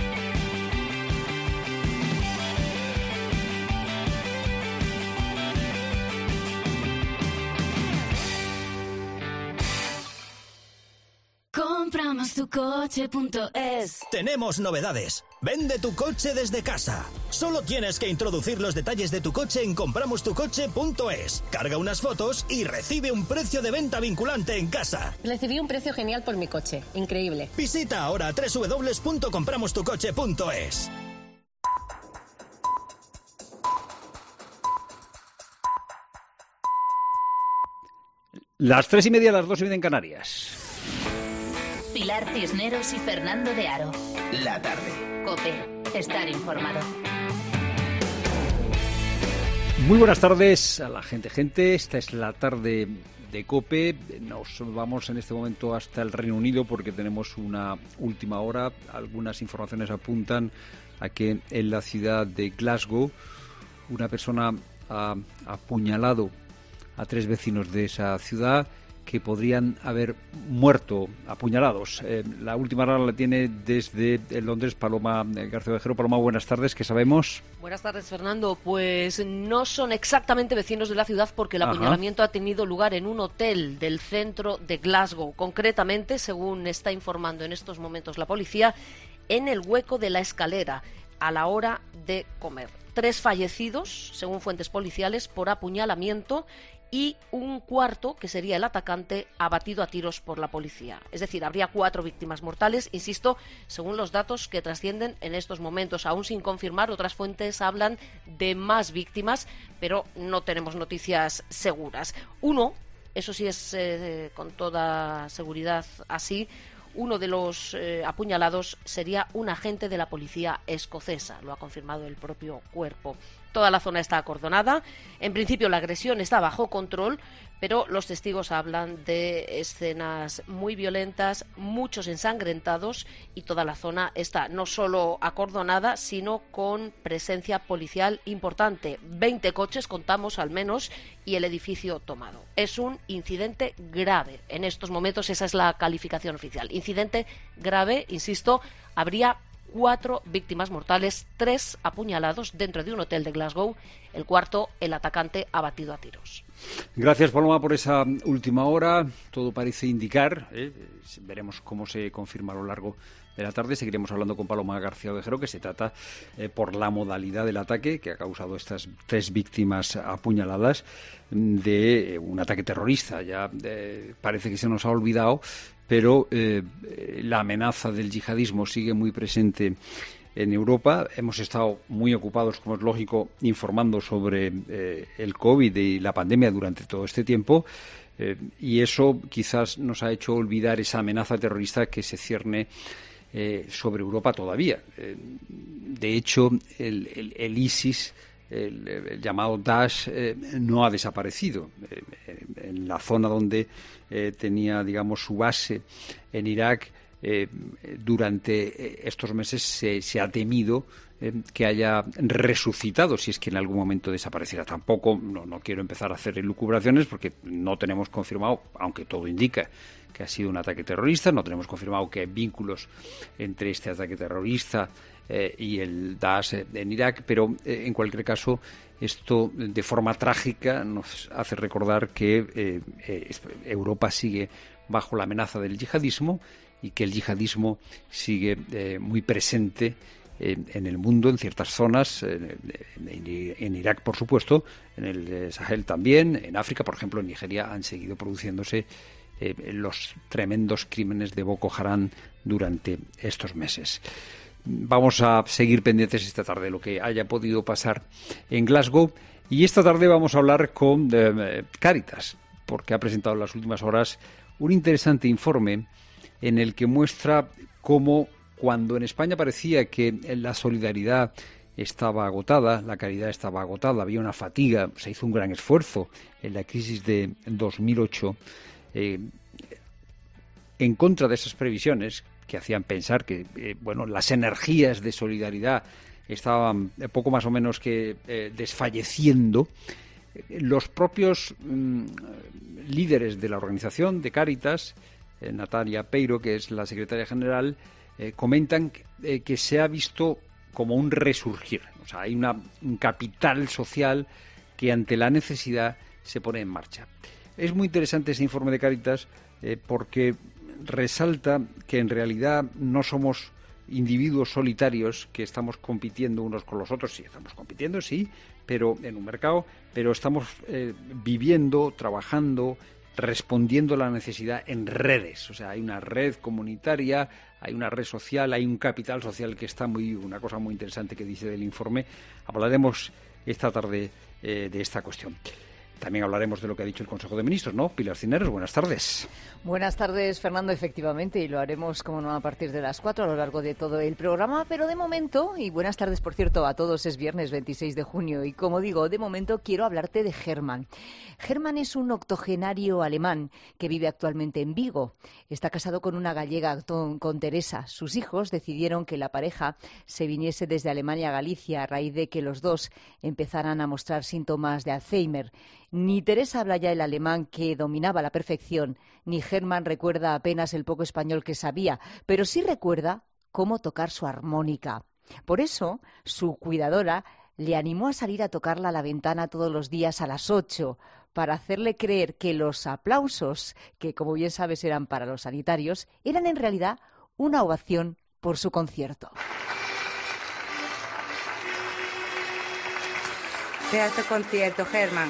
Compramos tu coche.es. Tenemos novedades. Vende tu coche desde casa. Solo tienes que introducir los detalles de tu coche en compramos tu coche punto es. Carga unas fotos y recibe un precio de venta vinculante en casa. Recibí un precio genial por mi coche. Increíble. Visita ahora doble u doble u doble u punto compramos tu coche punto es. Las tres y media, las dos y media en Canarias. Pilar Cisneros y Fernando de Aro. La tarde. COPE. Estar informado. Muy buenas tardes a la gente, gente. Esta es la tarde de COPE. Nos vamos en este momento hasta el Reino Unido porque tenemos una última hora. Algunas informaciones apuntan a que en la ciudad de Glasgow una persona ha apuñalado a tres vecinos de esa ciudad que podrían haber muerto apuñalados. Eh, la última hora la tiene desde Londres Paloma García Ovejero. Paloma, buenas tardes, ¿qué sabemos? Buenas tardes, Fernando. Pues no son exactamente vecinos de la ciudad porque el Ajá. apuñalamiento ha tenido lugar en un hotel del centro de Glasgow. Concretamente, según está informando en estos momentos la policía, en el hueco de la escalera a la hora de comer. Tres fallecidos, según fuentes policiales, por apuñalamiento y un cuarto, que sería el atacante, abatido a tiros por la policía. Es decir, habría cuatro víctimas mortales, insisto, según los datos que trascienden en estos momentos. Aún sin confirmar, otras fuentes hablan de más víctimas, pero no tenemos noticias seguras. Uno, eso sí es eh, con toda seguridad así, uno de los eh, apuñalados sería un agente de la policía escocesa, lo ha confirmado el propio cuerpo. Toda la zona está acordonada. En principio la agresión está bajo control, pero los testigos hablan de escenas muy violentas, muchos ensangrentados y toda la zona está no solo acordonada, sino con presencia policial importante. veinte coches contamos al menos y el edificio tomado. Es un incidente grave. En estos momentos esa es la calificación oficial. Incidente grave, insisto, habría cuatro víctimas mortales, tres apuñalados dentro de un hotel de Glasgow, el cuarto, el atacante abatido a tiros. Gracias, Paloma, por esa última hora. Todo parece indicar, ¿eh? veremos cómo se confirma a lo largo de la tarde. Seguiremos hablando con Paloma García Ovejero, que se trata eh, por la modalidad del ataque que ha causado estas tres víctimas apuñaladas de eh, un ataque terrorista. Ya eh, parece que se nos ha olvidado, pero eh, la amenaza del yihadismo sigue muy presente en Europa. Hemos estado muy ocupados, como es lógico, informando sobre eh, el COVID y la pandemia durante todo este tiempo, eh, y eso quizás nos ha hecho olvidar esa amenaza terrorista que se cierne eh, sobre Europa todavía. Eh, de hecho, el, el, el ISIS, el, el llamado Daesh, eh, no ha desaparecido. Eh, en la zona donde eh, tenía, digamos, su base en Irak, eh, durante estos meses se, se ha temido eh, que haya resucitado, si es que en algún momento desapareciera. Tampoco, no, no quiero empezar a hacer elucubraciones porque no tenemos confirmado, aunque todo indica que ha sido un ataque terrorista, no tenemos confirmado que hay vínculos entre este ataque terrorista eh, y el Daesh en Irak, pero eh, en cualquier caso esto de forma trágica nos hace recordar que eh, eh, Europa sigue bajo la amenaza del yihadismo y que el yihadismo sigue eh, muy presente en, en el mundo, en ciertas zonas, en, en, en Irak, por supuesto, en el Sahel también, en África, por ejemplo, en Nigeria han seguido produciéndose eh, los tremendos crímenes de Boko Haram durante estos meses. Vamos a seguir pendientes esta tarde de lo que haya podido pasar en Glasgow, y esta tarde vamos a hablar con eh, Cáritas, porque ha presentado en las últimas horas un interesante informe en el que muestra cómo, cuando en España parecía que la solidaridad estaba agotada, la caridad estaba agotada, había una fatiga, se hizo un gran esfuerzo en la crisis de dos mil ocho, eh, en contra de esas previsiones que hacían pensar que eh, bueno, las energías de solidaridad estaban poco más o menos que eh, desfalleciendo. Los propios mmm, líderes de la organización de Cáritas, eh, Natalia Peiro, que es la secretaria general, eh, comentan que, eh, que se ha visto como un resurgir. O sea, hay una, un capital social que ante la necesidad se pone en marcha. Es muy interesante ese informe de Cáritas eh, porque resalta que en realidad no somos individuos solitarios que estamos compitiendo unos con los otros. Sí, estamos compitiendo, sí, pero en un mercado, pero estamos eh, viviendo, trabajando, respondiendo a la necesidad en redes. O sea, hay una red comunitaria, hay una red social, hay un capital social que está muy, una cosa muy interesante que dice del informe. Hablaremos esta tarde eh, de esta cuestión. También hablaremos de lo que ha dicho el Consejo de Ministros, ¿no? Pilar Cisneros, buenas tardes. Buenas tardes, Fernando, efectivamente, y lo haremos, como no, a partir de las cuatro a lo largo de todo el programa, pero de momento, y buenas tardes, por cierto, a todos, es viernes veintiséis de junio, y como digo, de momento quiero hablarte de Hermann. Hermann es un octogenario alemán que vive actualmente en Vigo. Está casado con una gallega, con Teresa. Sus hijos decidieron que la pareja se viniese desde Alemania a Galicia a raíz de que los dos empezaran a mostrar síntomas de Alzheimer. Ni Teresa habla ya el alemán que dominaba a la perfección, ni Hermann recuerda apenas el poco español que sabía, pero sí recuerda cómo tocar su armónica. Por eso, su cuidadora le animó a salir a tocarla a la ventana todos los días a las ocho, para hacerle creer que los aplausos, que como bien sabes eran para los sanitarios, eran en realidad una ovación por su concierto. Vea tu concierto, Hermann.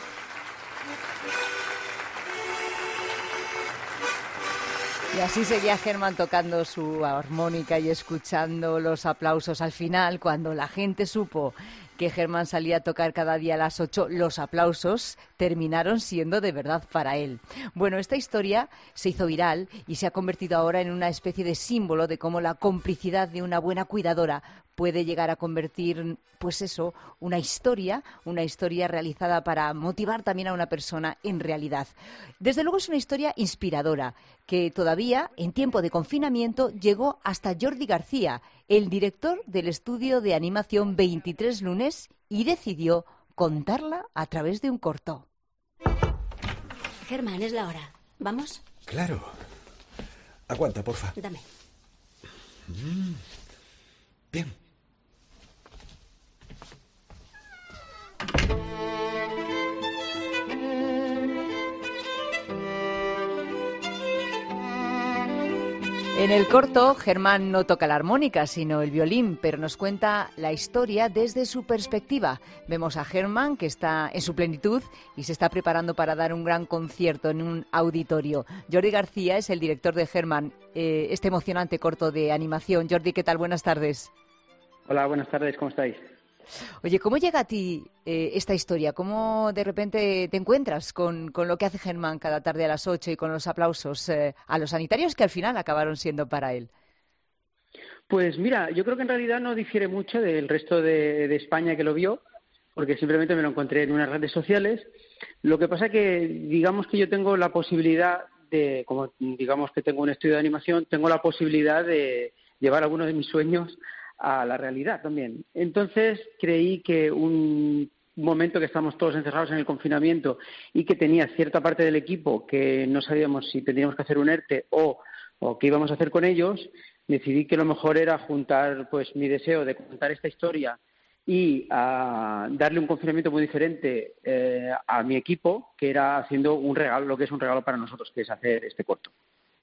Y así seguía Hermann tocando su armónica y escuchando los aplausos. Al final, cuando la gente supo que Hermann salía a tocar cada día a las ocho, los aplausos terminaron siendo de verdad para él. Bueno, esta historia se hizo viral y se ha convertido ahora en una especie de símbolo de cómo la complicidad de una buena cuidadora puede llegar a convertir, pues eso, una historia, una historia realizada para motivar también a una persona en realidad. Desde luego es una historia inspiradora, que todavía, en tiempo de confinamiento, llegó hasta Jordi García, el director del estudio de animación veintitrés lunes, y decidió contarla a través de un corto. Hermann, es la hora. ¿Vamos? Claro. Aguanta, porfa. Dame. Mm. Bien. En el corto, Hermann no toca la armónica, sino el violín, pero nos cuenta la historia desde su perspectiva. Vemos a Hermann, que está en su plenitud y se está preparando para dar un gran concierto en un auditorio. Jordi García es el director de Hermann, eh, este emocionante corto de animación. Jordi, ¿qué tal? Buenas tardes. Hola, buenas tardes, ¿cómo estáis? Oye, ¿cómo llega a ti eh, esta historia? ¿Cómo de repente te encuentras con, con lo que hace Hermann cada tarde a las ocho y con los aplausos eh, a los sanitarios que al final acabaron siendo para él? Pues mira, yo creo que en realidad no difiere mucho del resto de, de España que lo vio, porque simplemente me lo encontré en unas redes sociales. Lo que pasa que, digamos que yo tengo la posibilidad de, como digamos que tengo un estudio de animación, tengo la posibilidad de llevar algunos de mis sueños a la realidad también. Entonces creí que un momento que estamos todos encerrados en el confinamiento y que tenía cierta parte del equipo que no sabíamos si tendríamos que hacer un ERTE o, o qué íbamos a hacer con ellos, decidí que lo mejor era juntar pues mi deseo de contar esta historia y a darle un confinamiento muy diferente eh, a mi equipo, que era haciendo un regalo, lo que es un regalo para nosotros, que es hacer este corto.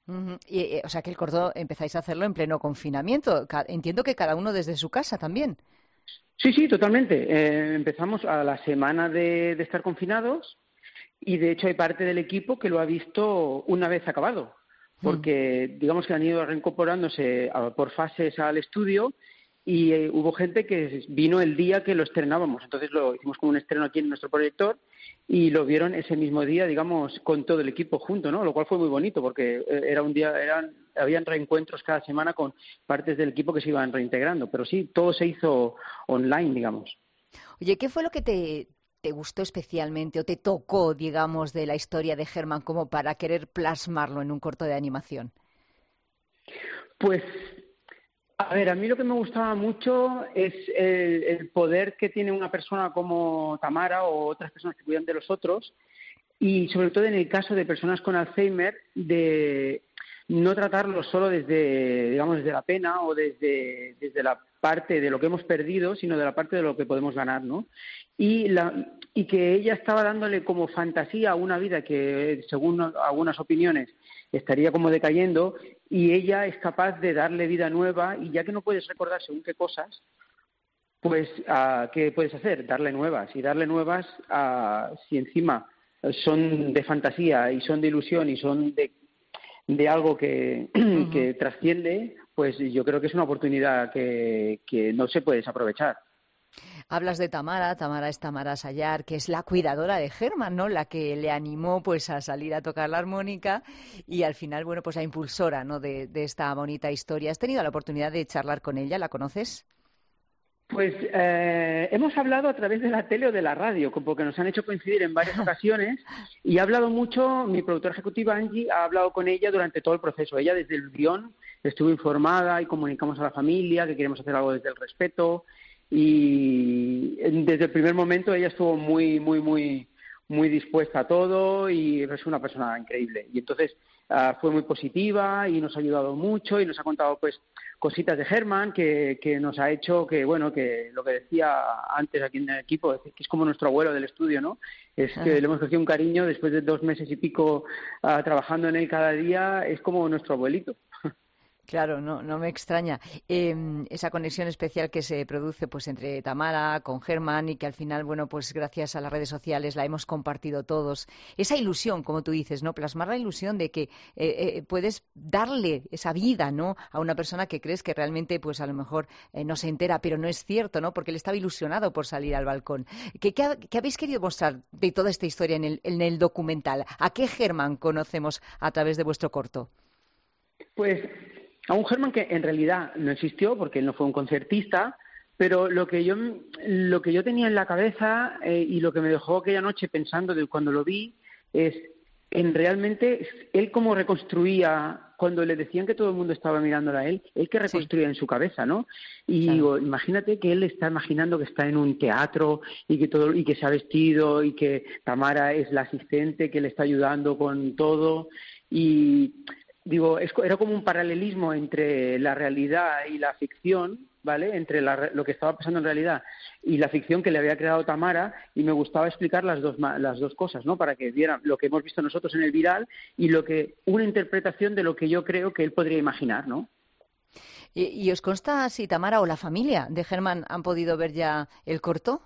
Uh-huh. Y, o sea, que el corto empezáis a hacerlo en pleno confinamiento. Entiendo que cada uno desde su casa también. Sí, sí, totalmente. Eh, empezamos a la semana de, de estar confinados y, de hecho, hay parte del equipo que lo ha visto una vez acabado, porque mm. digamos que han ido reincorporándose a, por fases al estudio y eh, hubo gente que vino el día que lo estrenábamos. Entonces lo hicimos como un estreno aquí en nuestro proyector y lo vieron ese mismo día, digamos, con todo el equipo junto, ¿no? Lo cual fue muy bonito porque era un día, eran, habían reencuentros cada semana con partes del equipo que se iban reintegrando. Pero sí, todo se hizo online, digamos. Oye, ¿qué fue lo que te, te gustó especialmente o te tocó, digamos, de la historia de Herman como para querer plasmarlo en un corto de animación? Pues... A ver, a mí lo que me gustaba mucho es el, el poder que tiene una persona como Tamara o otras personas que cuidan de los otros y sobre todo en el caso de personas con Alzheimer de no tratarlo solo desde, digamos, desde la pena o desde, desde la parte de lo que hemos perdido, sino de la parte de lo que podemos ganar, ¿no? Y, la, y que ella estaba dándole como fantasía a una vida que, según algunas opiniones, estaría como decayendo y ella es capaz de darle vida nueva y ya que no puedes recordar según qué cosas, pues uh, ¿qué puedes hacer? Darle nuevas y darle nuevas uh, si encima son de fantasía y son de ilusión y son de, de algo que, uh-huh. que trasciende, pues yo creo que es una oportunidad que, que no se puede desaprovechar. Hablas de Tamara, Tamara es Tamara Sayar, que es la cuidadora de Herman, ¿no? La que le animó pues a salir a tocar la armónica y al final, bueno, pues la impulsora, ¿no? de, de esta bonita historia. ¿Has tenido la oportunidad de charlar con ella? ¿La conoces? Pues eh, hemos hablado a través de la tele o de la radio, porque nos han hecho coincidir en varias ocasiones y ha hablado mucho, mi productora ejecutiva Angie ha hablado con ella durante todo el proceso. Ella desde el guión estuvo informada y comunicamos a la familia que queremos hacer algo desde el respeto. Y desde el primer momento ella estuvo muy, muy, muy, muy dispuesta a todo y es una persona increíble. Y entonces uh, fue muy positiva y nos ha ayudado mucho y nos ha contado pues cositas de Herman que, que nos ha hecho que, bueno, que lo que decía antes aquí en el equipo, es que es como nuestro abuelo del estudio, ¿no? Es que le hemos cogido un cariño después de dos meses y pico uh, trabajando en él cada día, es como nuestro abuelito. Claro, no, no me extraña. Eh, esa conexión especial que se produce pues entre Tamara con Herman y que al final, bueno, pues gracias a las redes sociales la hemos compartido todos. Esa ilusión, como tú dices, ¿no? Plasmar la ilusión de que eh, eh, puedes darle esa vida, ¿no? A una persona que crees que realmente, pues a lo mejor eh, no se entera, pero no es cierto, ¿no? Porque él estaba ilusionado por salir al balcón. ¿Qué, qué, qué habéis querido mostrar de toda esta historia en el, en el documental? ¿A qué Herman conocemos a través de vuestro corto? Pues... a un Herman que en realidad no existió porque él no fue un concertista, pero lo que yo lo que yo tenía en la cabeza eh, y lo que me dejó aquella noche pensando de cuando lo vi es en realmente él cómo reconstruía cuando le decían que todo el mundo estaba mirándolo a él, él que reconstruía sí. en su cabeza, ¿no? Y claro. digo, imagínate que él está imaginando que está en un teatro y que todo y que se ha vestido y que Tamara es la asistente que le está ayudando con todo y digo, es, era como un paralelismo entre la realidad y la ficción, ¿vale? Entre la, lo que estaba pasando en realidad y la ficción que le había creado Tamara, y me gustaba explicar las dos las dos cosas, ¿no? Para que vieran lo que hemos visto nosotros en el viral y lo que una interpretación de lo que yo creo que él podría imaginar, ¿no? ¿Y, y os consta si Tamara o la familia de Herman han podido ver ya el corto?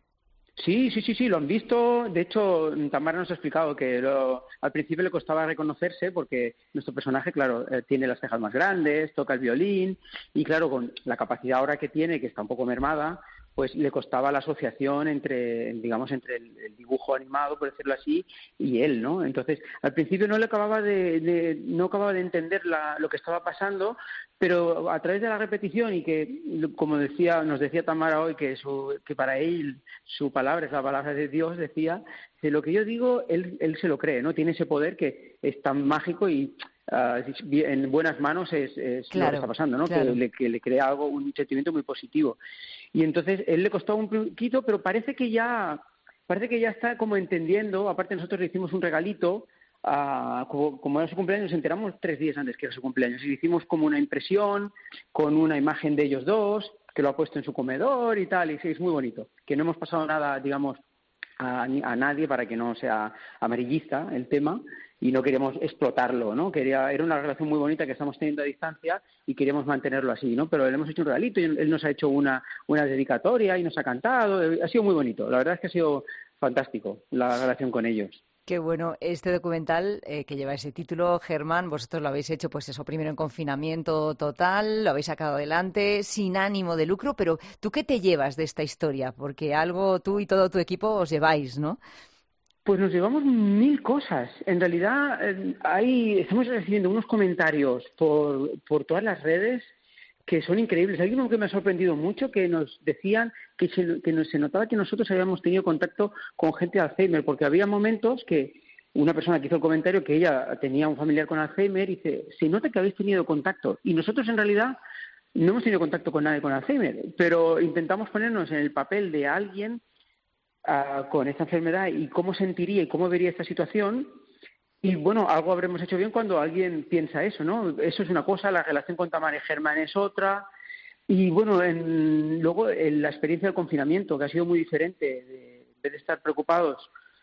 Sí, sí, sí, sí, lo han visto. De hecho, Tamara nos ha explicado que lo, al principio le costaba reconocerse porque nuestro personaje, claro, eh, tiene las cejas más grandes, toca el violín y, claro, con la capacidad ahora que tiene, que está un poco mermada, pues le costaba la asociación entre, digamos, entre el, el dibujo animado, por decirlo así, y él, ¿no? Entonces, al principio no le acababa de, de no acababa de entender la, lo que estaba pasando, pero a través de la repetición y que, como decía, nos decía Tamara hoy, que su, que para él su palabra es la palabra de Dios, decía, que lo que yo digo, él, él se lo cree, ¿no? Tiene ese poder que es tan mágico y Uh, en buenas manos es, es claro, lo que está pasando, ¿no? Claro. Que, le, que le crea algo, un sentimiento muy positivo. Y entonces él le costó un poquito, pero parece que ya parece que ya está como entendiendo. Aparte nosotros le hicimos un regalito, uh, como, como era su cumpleaños, nos enteramos tres días antes que era su cumpleaños y le hicimos como una impresión con una imagen de ellos dos que lo ha puesto en su comedor y tal, y sí, es muy bonito. Que no hemos pasado nada, digamos, a, a nadie para que no sea amarillista el tema, y no queríamos explotarlo, ¿no? Quería, era una relación muy bonita que estamos teniendo a distancia y queríamos mantenerlo así, ¿no? Pero le hemos hecho un regalito y él nos ha hecho una, una dedicatoria y nos ha cantado. Ha sido muy bonito. La verdad es que ha sido fantástico la relación con ellos. Qué bueno. Este documental eh, que lleva ese título, Germán, vosotros lo habéis hecho, pues eso, primero en confinamiento total, lo habéis sacado adelante, sin ánimo de lucro, pero ¿tú qué te llevas de esta historia? Porque algo tú y todo tu equipo os lleváis, ¿no? Pues nos llevamos mil cosas. En realidad, eh, hay, estamos recibiendo unos comentarios por, por todas las redes que son increíbles. Hay uno que me ha sorprendido mucho, que nos decían que se, que nos, se notaba que nosotros habíamos tenido contacto con gente de Alzheimer, porque había momentos que una persona que hizo el comentario que ella tenía un familiar con Alzheimer y dice, se nota que habéis tenido contacto. Y nosotros en realidad no hemos tenido contacto con nadie con Alzheimer, pero intentamos ponernos en el papel de alguien Uh, con esta enfermedad y cómo sentiría y cómo vería esta situación. Y bueno, algo habremos hecho bien cuando alguien piensa eso, ¿no? Eso es una cosa, la relación con Tamara y Germán es otra. Y bueno, en, luego en la experiencia del confinamiento, que ha sido muy diferente, de, en vez de estar preocupados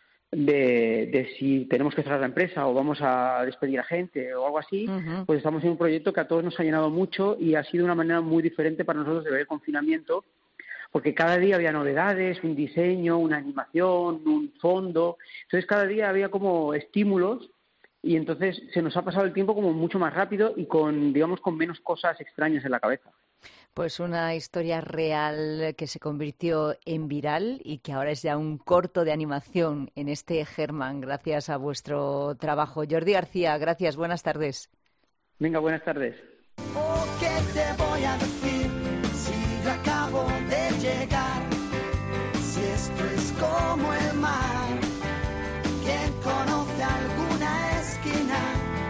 de, de si tenemos que cerrar la empresa o vamos a despedir a gente o algo así, uh-huh. pues estamos en un proyecto que a todos nos ha llenado mucho y ha sido una manera muy diferente para nosotros de ver el confinamiento, porque cada día había novedades, un diseño, una animación, un fondo. Entonces cada día había como estímulos y entonces se nos ha pasado el tiempo como mucho más rápido y con, digamos, con menos cosas extrañas en la cabeza. Pues una historia real que se convirtió en viral y que ahora es ya un corto de animación en este Germán, gracias a vuestro trabajo. Jordi García, gracias, buenas tardes. Venga, buenas tardes. Oh, ¿qué te voy a decir si yo acabo de llegar? Si esto es como el mar, ¿quién conoce alguna esquina?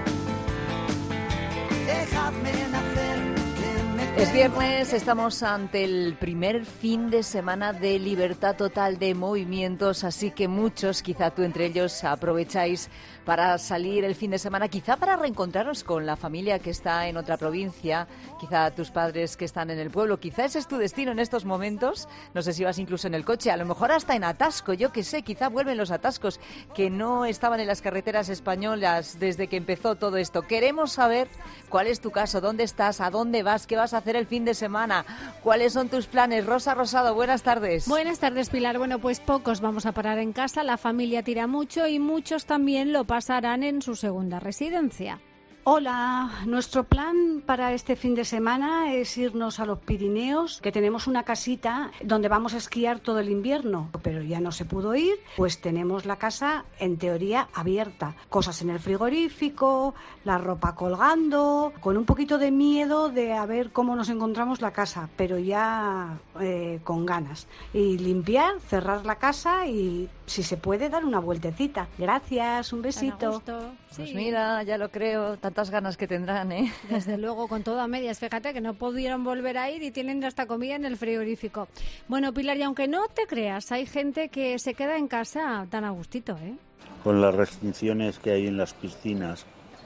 Dejadme nacer. Es viernes, estamos ante el primer fin de semana de libertad total de movimientos, así que muchos, quizá tú entre ellos, aprovecháis para salir el fin de semana, quizá para reencontraros con la familia que está en otra provincia, quizá tus padres que están en el pueblo, quizá ese es tu destino en estos momentos, no sé si vas incluso en el coche, a lo mejor hasta en atasco, yo qué sé, quizá vuelven los atascos que no estaban en las carreteras españolas desde que empezó todo esto. Queremos saber cuál es tu caso, dónde estás, a dónde vas, qué vas a hacer el fin de semana, cuáles son tus planes. Rosa Rosado, buenas tardes. Buenas tardes, Pilar. Bueno, pues pocos vamos a parar en casa, la familia tira mucho y muchos también lo pasarán en su segunda residencia. Hola, nuestro plan para este fin de semana es irnos a los Pirineos, que tenemos una casita donde vamos a esquiar todo el invierno, pero ya no se pudo ir, pues tenemos la casa en teoría abierta, cosas en el frigorífico, la ropa colgando, con un poquito de miedo de a ver cómo nos encontramos la casa, pero ya eh, con ganas. Y limpiar, cerrar la casa y si se puede dar una vueltecita. Gracias, un besito. Pues mira, ya lo creo, tantas ganas que tendrán, ¿eh? Desde luego, con todo a medias. Fíjate que no pudieron volver a ir y tienen hasta comida en el frigorífico. Bueno, Pilar, y aunque no te creas, hay gente que se queda en casa tan a gustito, ¿eh? Con las restricciones que hay en las piscinas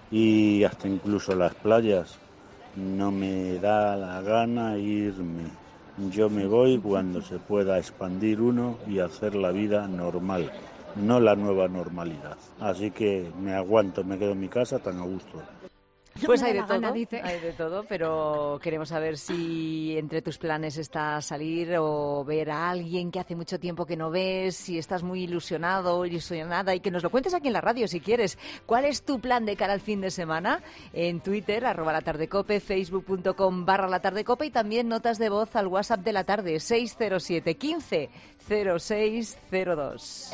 y hasta incluso las playas, no me da la gana irme. Yo me voy cuando se pueda expandir uno y hacer la vida normal, no la nueva normalidad. Así que me aguanto, me quedo en mi casa tan a gusto. Pues hay de todo, hay de todo, pero queremos saber si entre tus planes está salir o ver a alguien que hace mucho tiempo que no ves, si estás muy ilusionado o ilusionada, y que nos lo cuentes aquí en la radio si quieres. ¿Cuál es tu plan de cara al fin de semana? En Twitter, arroba la tardecope, facebook punto com barra la tardecope y también notas de voz al WhatsApp de la tarde, seis cero siete, quince, cero seis cero dos.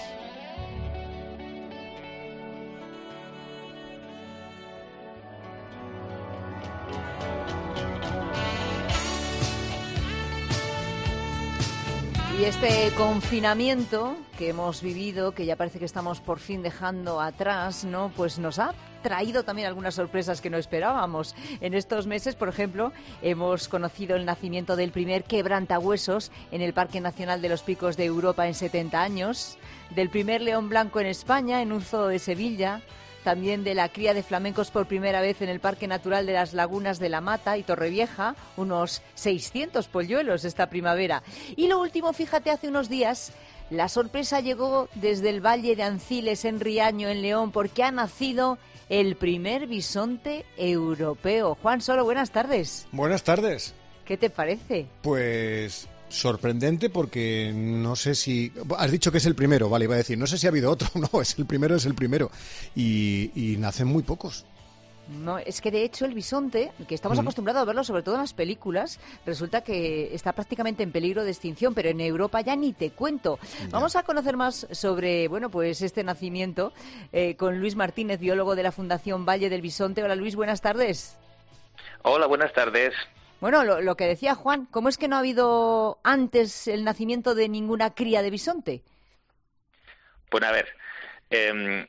Y este confinamiento que hemos vivido, que ya parece que estamos por fin dejando atrás, ¿no? Pues nos ha traído también algunas sorpresas que no esperábamos. En estos meses, por ejemplo, hemos conocido el nacimiento del primer quebrantahuesos en el Parque Nacional de los Picos de Europa en setenta años, del primer león blanco en España en un zoo de Sevilla, también de la cría de flamencos por primera vez en el Parque Natural de las Lagunas de la Mata y Torrevieja, unos seiscientos polluelos esta primavera. Y lo último, fíjate, hace unos días La sorpresa llegó desde el Valle de Anciles, en Riaño, en León, porque ha nacido el primer bisonte europeo. Juan Solo, buenas tardes. Buenas tardes. ¿Qué te parece? Pues sorprendente, porque no sé si... Has dicho que es el primero, vale, iba a decir, no sé si ha habido otro, no, es el primero, es el primero. Y, y nacen muy pocos. No, es que de hecho el bisonte, que estamos mm. acostumbrados a verlo sobre todo en las películas, resulta que está prácticamente en peligro de extinción, pero en Europa ya ni te cuento. Ya. Vamos a conocer más sobre, bueno, pues este nacimiento eh, con Luis Martínez, biólogo de la Fundación Valle del Bisonte. Hola Luis, buenas tardes. Hola, buenas tardes. Bueno, lo, lo que decía Juan, ¿cómo es que no ha habido antes el nacimiento de ninguna cría de bisonte? Pues a ver, eh,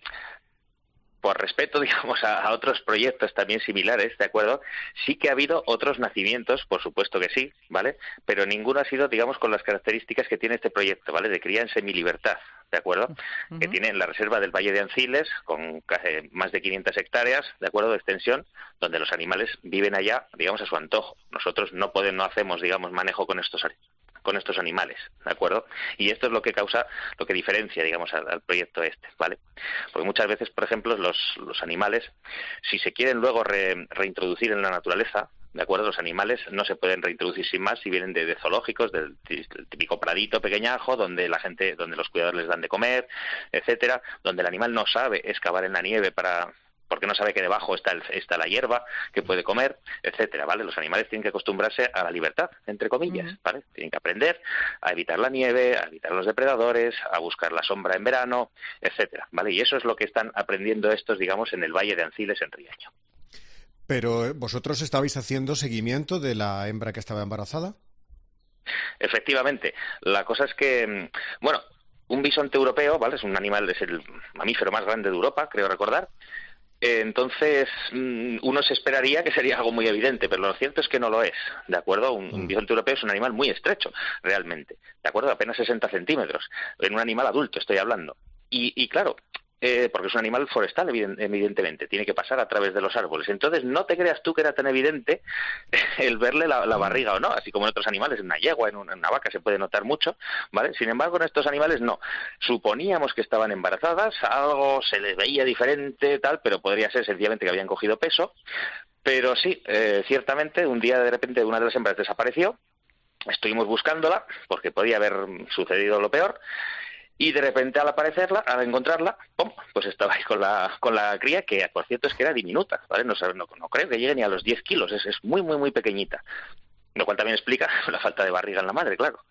por respeto, digamos, a, a otros proyectos también similares, ¿de acuerdo? Sí que ha habido otros nacimientos, por supuesto que sí, ¿vale? Pero ninguno ha sido, digamos, con las características que tiene este proyecto, ¿vale? De cría en semilibertad, ¿de acuerdo? Uh-huh. Que tiene en la reserva del Valle de Anciles, con casi más de quinientas hectáreas, ¿de acuerdo?, de extensión, donde los animales viven allá, digamos, a su antojo. Nosotros no podemos, no hacemos, digamos, manejo con estos con estos animales, ¿de acuerdo? Y esto es lo que causa, lo que diferencia, digamos, al, al proyecto este, ¿vale? Porque muchas veces, por ejemplo, los, los animales, si se quieren luego re, reintroducir en la naturaleza, ¿de acuerdo? Los animales no se pueden reintroducir sin más si vienen de, de zoológicos, del, del típico pradito pequeñajo, donde la gente, donde los cuidadores les dan de comer, etcétera, donde el animal no sabe excavar en la nieve para... porque no sabe que debajo está, el, está la hierba que puede comer, etcétera, ¿vale? Los animales tienen que acostumbrarse a la libertad, entre comillas, ¿vale? Tienen que aprender a evitar la nieve, a evitar los depredadores, a buscar la sombra en verano, etcétera, ¿vale? Y eso es lo que están aprendiendo estos, digamos, en el Valle de Anciles, en Riaño. Pero, ¿vosotros estabais haciendo seguimiento de la hembra que estaba embarazada? Efectivamente. La cosa es que, bueno, un bisonte europeo, ¿vale? Es un animal, es el mamífero más grande de Europa, creo recordar. Entonces, uno se esperaría que sería algo muy evidente, pero lo cierto es que no lo es, ¿de acuerdo? Un, un bisonte europeo es un animal muy estrecho, realmente, ¿de acuerdo? Apenas sesenta centímetros, en un animal adulto estoy hablando. Y, y claro, eh, porque es un animal forestal, evidentemente, tiene que pasar a través de los árboles. Entonces, no te creas tú que era tan evidente el verle la, la barriga o no, así como en otros animales, en una yegua, en una, en una vaca se puede notar mucho, ¿vale? Sin embargo, en estos animales no. Suponíamos que estaban embarazadas, algo se les veía diferente, tal, pero podría ser sencillamente que habían cogido peso. Pero sí, eh, ciertamente, un día de repente una de las hembras desapareció, estuvimos buscándola, porque podía haber sucedido lo peor, y de repente al aparecerla, al encontrarla, ¡pum!, pues estaba ahí con la con la cría, que por cierto es que era diminuta, ¿vale? No, no, no creo que llegue ni a los diez kilos, es, es muy, muy, muy pequeñita. Lo cual también explica la falta de barriga en la madre, claro.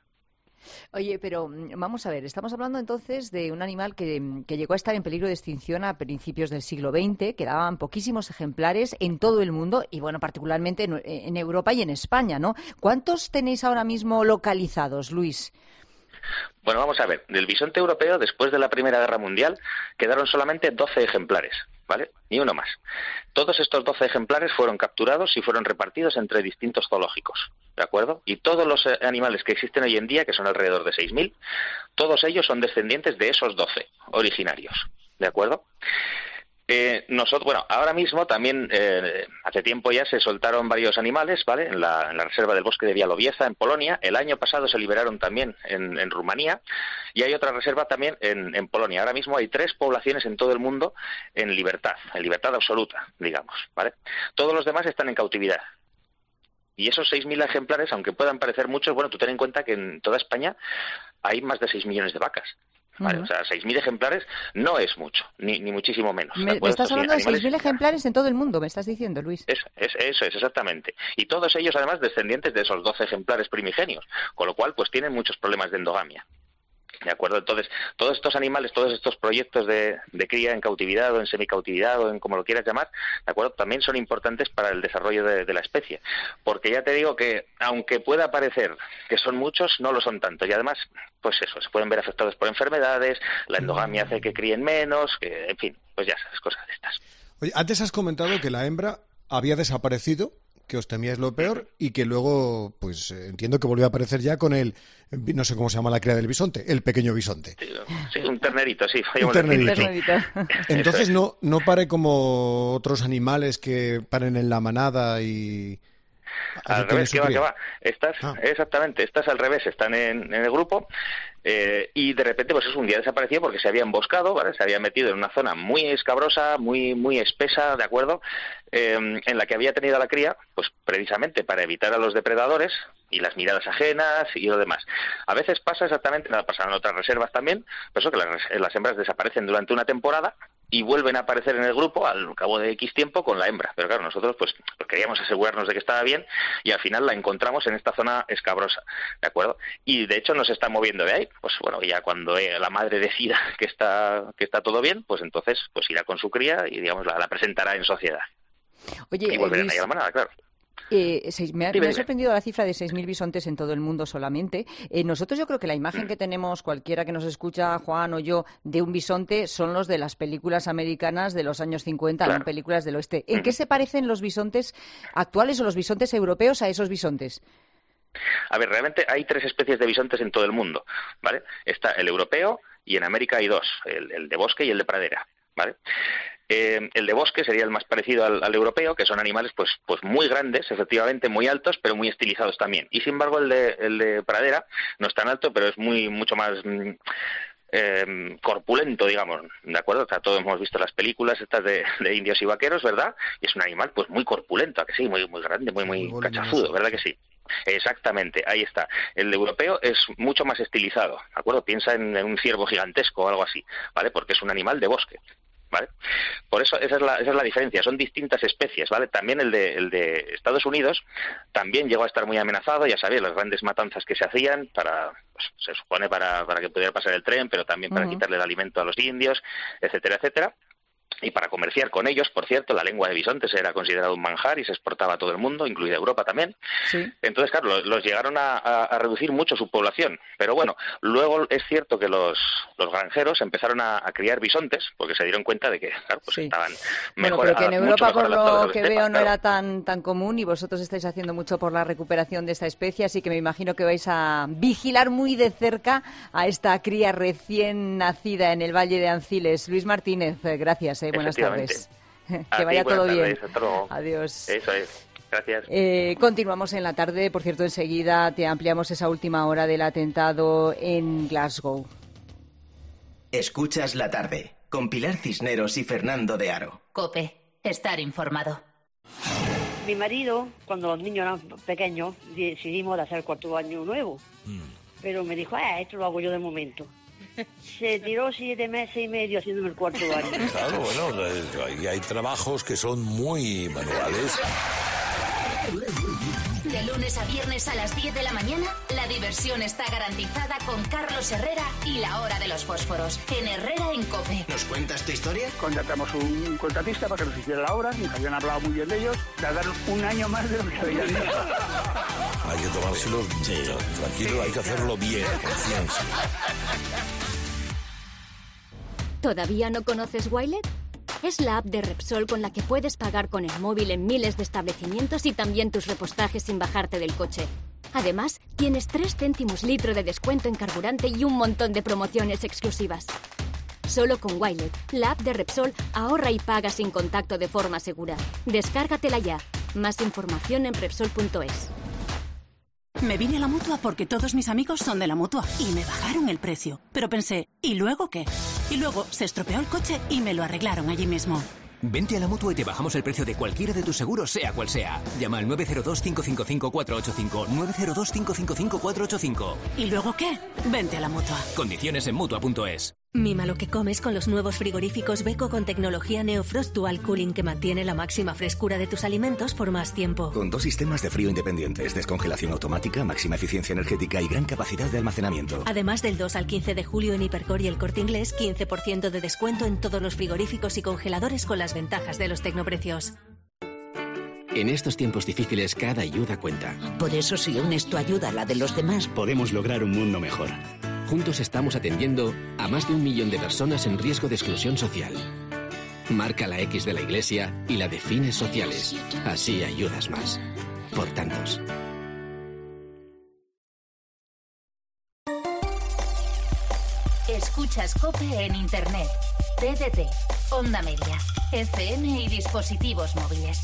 Oye, pero vamos a ver, estamos hablando entonces de un animal que, que llegó a estar en peligro de extinción a principios del siglo veinte, quedaban poquísimos ejemplares en todo el mundo y, bueno, particularmente en, en Europa y en España, ¿no? ¿Cuántos tenéis ahora mismo localizados, Luis? Bueno, vamos a ver, del bisonte europeo, después de la Primera Guerra Mundial, quedaron solamente doce ejemplares, ¿vale? Ni uno más. Todos estos doce ejemplares fueron capturados y fueron repartidos entre distintos zoológicos, ¿de acuerdo? Y todos los animales que existen hoy en día, que son alrededor de seis mil, todos ellos son descendientes de esos doce originarios, ¿de acuerdo? Eh, nosotros, bueno, ahora mismo también, eh, hace tiempo ya se soltaron varios animales, ¿vale? En la, en la reserva del bosque de Bialowieza, en Polonia. El año pasado se liberaron también en, en Rumanía. Y hay otra reserva también en, en Polonia. Ahora mismo hay tres poblaciones en todo el mundo en libertad, en libertad absoluta, digamos, ¿vale? Todos los demás están en cautividad. Y esos seis mil ejemplares, aunque puedan parecer muchos, bueno, tú ten en cuenta que en toda España hay más de seis millones de vacas. Vale, uh-huh. O sea, seis mil ejemplares no es mucho, ni, ni muchísimo menos. Me, me estás hablando de seis mil ejemplares en todo el mundo, me estás diciendo, Luis. Es, es, eso es, exactamente. Y todos ellos, además, descendientes de esos doce ejemplares primigenios, con lo cual, pues tienen muchos problemas de endogamia. ¿De acuerdo? Entonces, todos estos animales, todos estos proyectos de, de cría en cautividad o en semicautividad o en como lo quieras llamar, ¿de acuerdo? También son importantes para el desarrollo de, de la especie. Porque ya te digo que, aunque pueda parecer que son muchos, no lo son tanto. Y además, pues eso, se pueden ver afectados por enfermedades, la endogamia hace que críen menos, que, en fin, pues ya sabes, cosas de estas. Oye, antes has comentado que la hembra había desaparecido, que os temíais lo peor, y que luego, pues entiendo que volvió a aparecer ya con el, no sé cómo se llama la cría del bisonte, el pequeño bisonte. Sí, sí, un ternerito, sí. Un ternerito. Entonces no, no pare como otros animales que paren en la manada y... Al revés, que va, que va. Estás, ah. Exactamente, estás al revés, están en, en el grupo Eh, y de repente, pues es un día desapareció porque se había emboscado, ¿vale? Se había metido en una zona muy escabrosa, muy muy espesa, ¿de acuerdo? Eh, en la que había tenido a la cría, pues precisamente para evitar a los depredadores y las miradas ajenas y lo demás. A veces pasa exactamente, nada, pasa en otras reservas también, pero eso que las, las hembras desaparecen durante una temporada y vuelven a aparecer en el grupo al cabo de X tiempo con la hembra. Pero claro, nosotros pues, pues queríamos asegurarnos de que estaba bien y al final la encontramos en esta zona escabrosa, ¿de acuerdo? Y de hecho nos está moviendo de ahí. Pues bueno, ya cuando eh, la madre decida que está que está todo bien, pues entonces pues irá con su cría y digamos la, la presentará en sociedad. Oye, y volverán Luis, a ir a la manada, claro. Eh, seis, me, ha, dime, me ha dime. sorprendido la cifra de seis mil bisontes en todo el mundo solamente. Eh, nosotros yo creo que la imagen que tenemos, cualquiera que nos escucha, Juan o yo, de un bisonte son los de las películas americanas de los años cincuenta, Claro. ¿no? Películas del oeste. ¿En qué se parecen los bisontes actuales o los bisontes europeos a esos bisontes? A ver, realmente hay tres especies de bisontes en todo el mundo, ¿vale? Está el europeo y en América hay dos, el, el de bosque y el de pradera, ¿vale? Eh, el de bosque sería el más parecido al, al europeo, que son animales pues pues muy grandes, efectivamente muy altos, pero muy estilizados también. Y sin embargo el de el de pradera no es tan alto, pero es muy mucho más mm, eh, corpulento, digamos, ¿de acuerdo? O sea, todos hemos visto las películas estas de, de indios y vaqueros, ¿verdad? Y es un animal pues muy corpulento, ¿a que sí? Muy muy grande, muy muy, muy cachazudo, ¿verdad que sí? Exactamente, ahí está. El europeo es mucho más estilizado, ¿de acuerdo? Piensa en, en un ciervo gigantesco o algo así, ¿vale? Porque es un animal de bosque, ¿vale? Por eso esa es la, esa es la diferencia, son distintas especies, ¿vale? También el de, el de Estados Unidos también llegó a estar muy amenazado, ya sabéis, las grandes matanzas que se hacían para, pues, se supone para, para que pudiera pasar el tren, pero también para uh-huh. quitarle el alimento a los indios, etcétera, etcétera. Y para comerciar con ellos, por cierto, la lengua de bisontes era considerada un manjar y se exportaba a todo el mundo, incluida Europa también. Sí. Entonces, claro, los, los llegaron a, a, a reducir mucho su población. Pero bueno, luego es cierto que los, los granjeros empezaron a, a criar bisontes porque se dieron cuenta de que, claro, pues sí. estaban mejor. Bueno, pero que en Europa, por lo que estepas, veo, no claro. era tan, tan común y vosotros estáis haciendo mucho por la recuperación de esta especie, así que me imagino que vais a vigilar muy de cerca a esta cría recién nacida en el Valle de Anciles. Luis Martínez, gracias, eh, buenas tardes. Que vaya todo bien. Adiós. Eso es. Gracias. Eh, continuamos en la tarde. Por cierto, enseguida te ampliamos esa última hora del atentado en Glasgow. Escuchas la tarde con Pilar Cisneros y Fernando de Aro. COPE. Estar informado. Mi marido, cuando los niños eran pequeños, decidimos de hacer cuarto año nuevo. Mm. Pero me dijo, ah, esto lo hago yo de momento. Se tiró siete meses y medio haciéndome el cuarto año. Claro, bueno, hay, hay trabajos que son muy manuales. De lunes a viernes a las diez de la mañana, la diversión está garantizada con Carlos Herrera y la hora de los fósforos. En Herrera en COPE. ¿Nos cuentas tu historia? Contratamos un contratista para que nos hiciera la obra, nos habían hablado muy bien de ellos, tardaron un año más de lo que se habían dicho. Hay que tomárselo sí. tranquilo, sí, hay que hacerlo bien, a conciencia. ¿Todavía no conoces Wilet? Es la app de Repsol con la que puedes pagar con el móvil en miles de establecimientos y también tus repostajes sin bajarte del coche. Además, tienes tres céntimos litro de descuento en carburante y un montón de promociones exclusivas. Solo con Wilet, la app de Repsol, ahorra y paga sin contacto de forma segura. Descárgatela ya. Más información en Repsol punto es. Me vine a la Mutua porque todos mis amigos son de la Mutua y me bajaron el precio. Pero pensé, ¿y luego qué? Y luego se estropeó el coche y me lo arreglaron allí mismo. Vente a la Mutua y te bajamos el precio de cualquiera de tus seguros, sea cual sea. Llama al nueve cero dos, cinco cinco cinco, cuatro ocho cinco, nueve cero dos, cinco cinco cinco, cuatro ocho cinco. ¿Y luego qué? Vente a la Mutua. Condiciones en Mutua punto es. Mima lo que comes con los nuevos frigoríficos Beko con tecnología Neofrost Dual Cooling que mantiene la máxima frescura de tus alimentos por más tiempo. Con dos sistemas de frío independientes, descongelación automática, máxima eficiencia energética y gran capacidad de almacenamiento. Además, del dos al quince de julio en Hipercor y El Corte Inglés, quince por ciento de descuento en todos los frigoríficos y congeladores con las ventajas de los tecnoprecios. En estos tiempos difíciles, cada ayuda cuenta. Por eso, si unes tu ayuda a la de los demás, podemos lograr un mundo mejor. Juntos estamos atendiendo a más de un millón de personas en riesgo de exclusión social. Marca la X de la Iglesia y la de fines sociales. Así ayudas más. Por tantos. Escuchas COPE en Internet, T D T, Onda Media, F M y dispositivos móviles.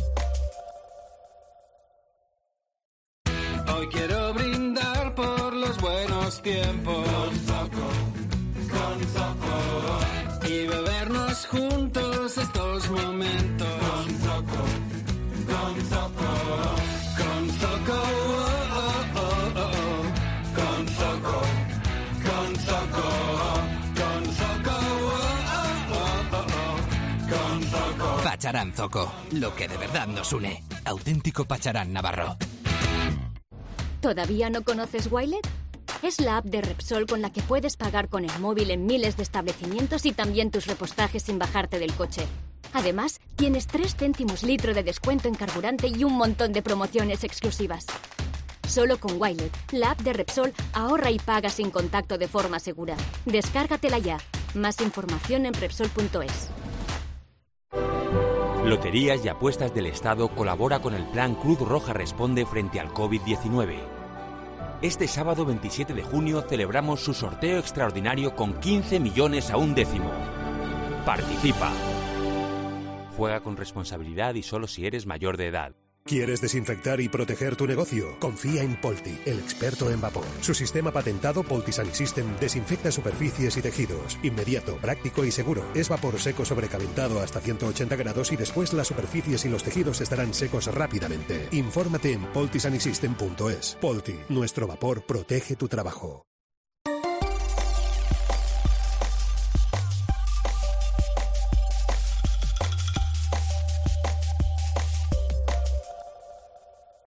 Hoy quiero brindar por los los buenos tiempos. Con Zoco, con Zoco. Y bebernos juntos estos momentos. Con Zoco, con Zoco. Con Zoco, oh, oh, oh, oh. Con Zoco, con Zoco. Con Zoco, oh, oh, oh, oh. Con Zoco. Pacharán Zoco, lo que de verdad nos une. Auténtico Pacharán Navarro. ¿Todavía no conoces Wilet? Es la app de Repsol con la que puedes pagar con el móvil en miles de establecimientos y también tus repostajes sin bajarte del coche. Además, tienes tres céntimos litro de descuento en carburante y un montón de promociones exclusivas. Solo con Wilet, la app de Repsol, ahorra y paga sin contacto de forma segura. Descárgatela ya. Más información en Repsol punto es. Loterías y Apuestas del Estado colabora con el Plan Cruz Roja Responde frente al COVID diecinueve. Este sábado veintisiete de junio celebramos su sorteo extraordinario con quince millones a un décimo. Participa. Juega con responsabilidad y solo si eres mayor de edad. ¿Quieres desinfectar y proteger tu negocio? Confía en Polti, el experto en vapor. Su sistema patentado Poltisanic System desinfecta superficies y tejidos. Inmediato, práctico y seguro. Es vapor seco sobrecalentado hasta ciento ochenta grados y después las superficies y los tejidos estarán secos rápidamente. Infórmate en poltisanicsystem punto es. Polti, nuestro vapor protege tu trabajo.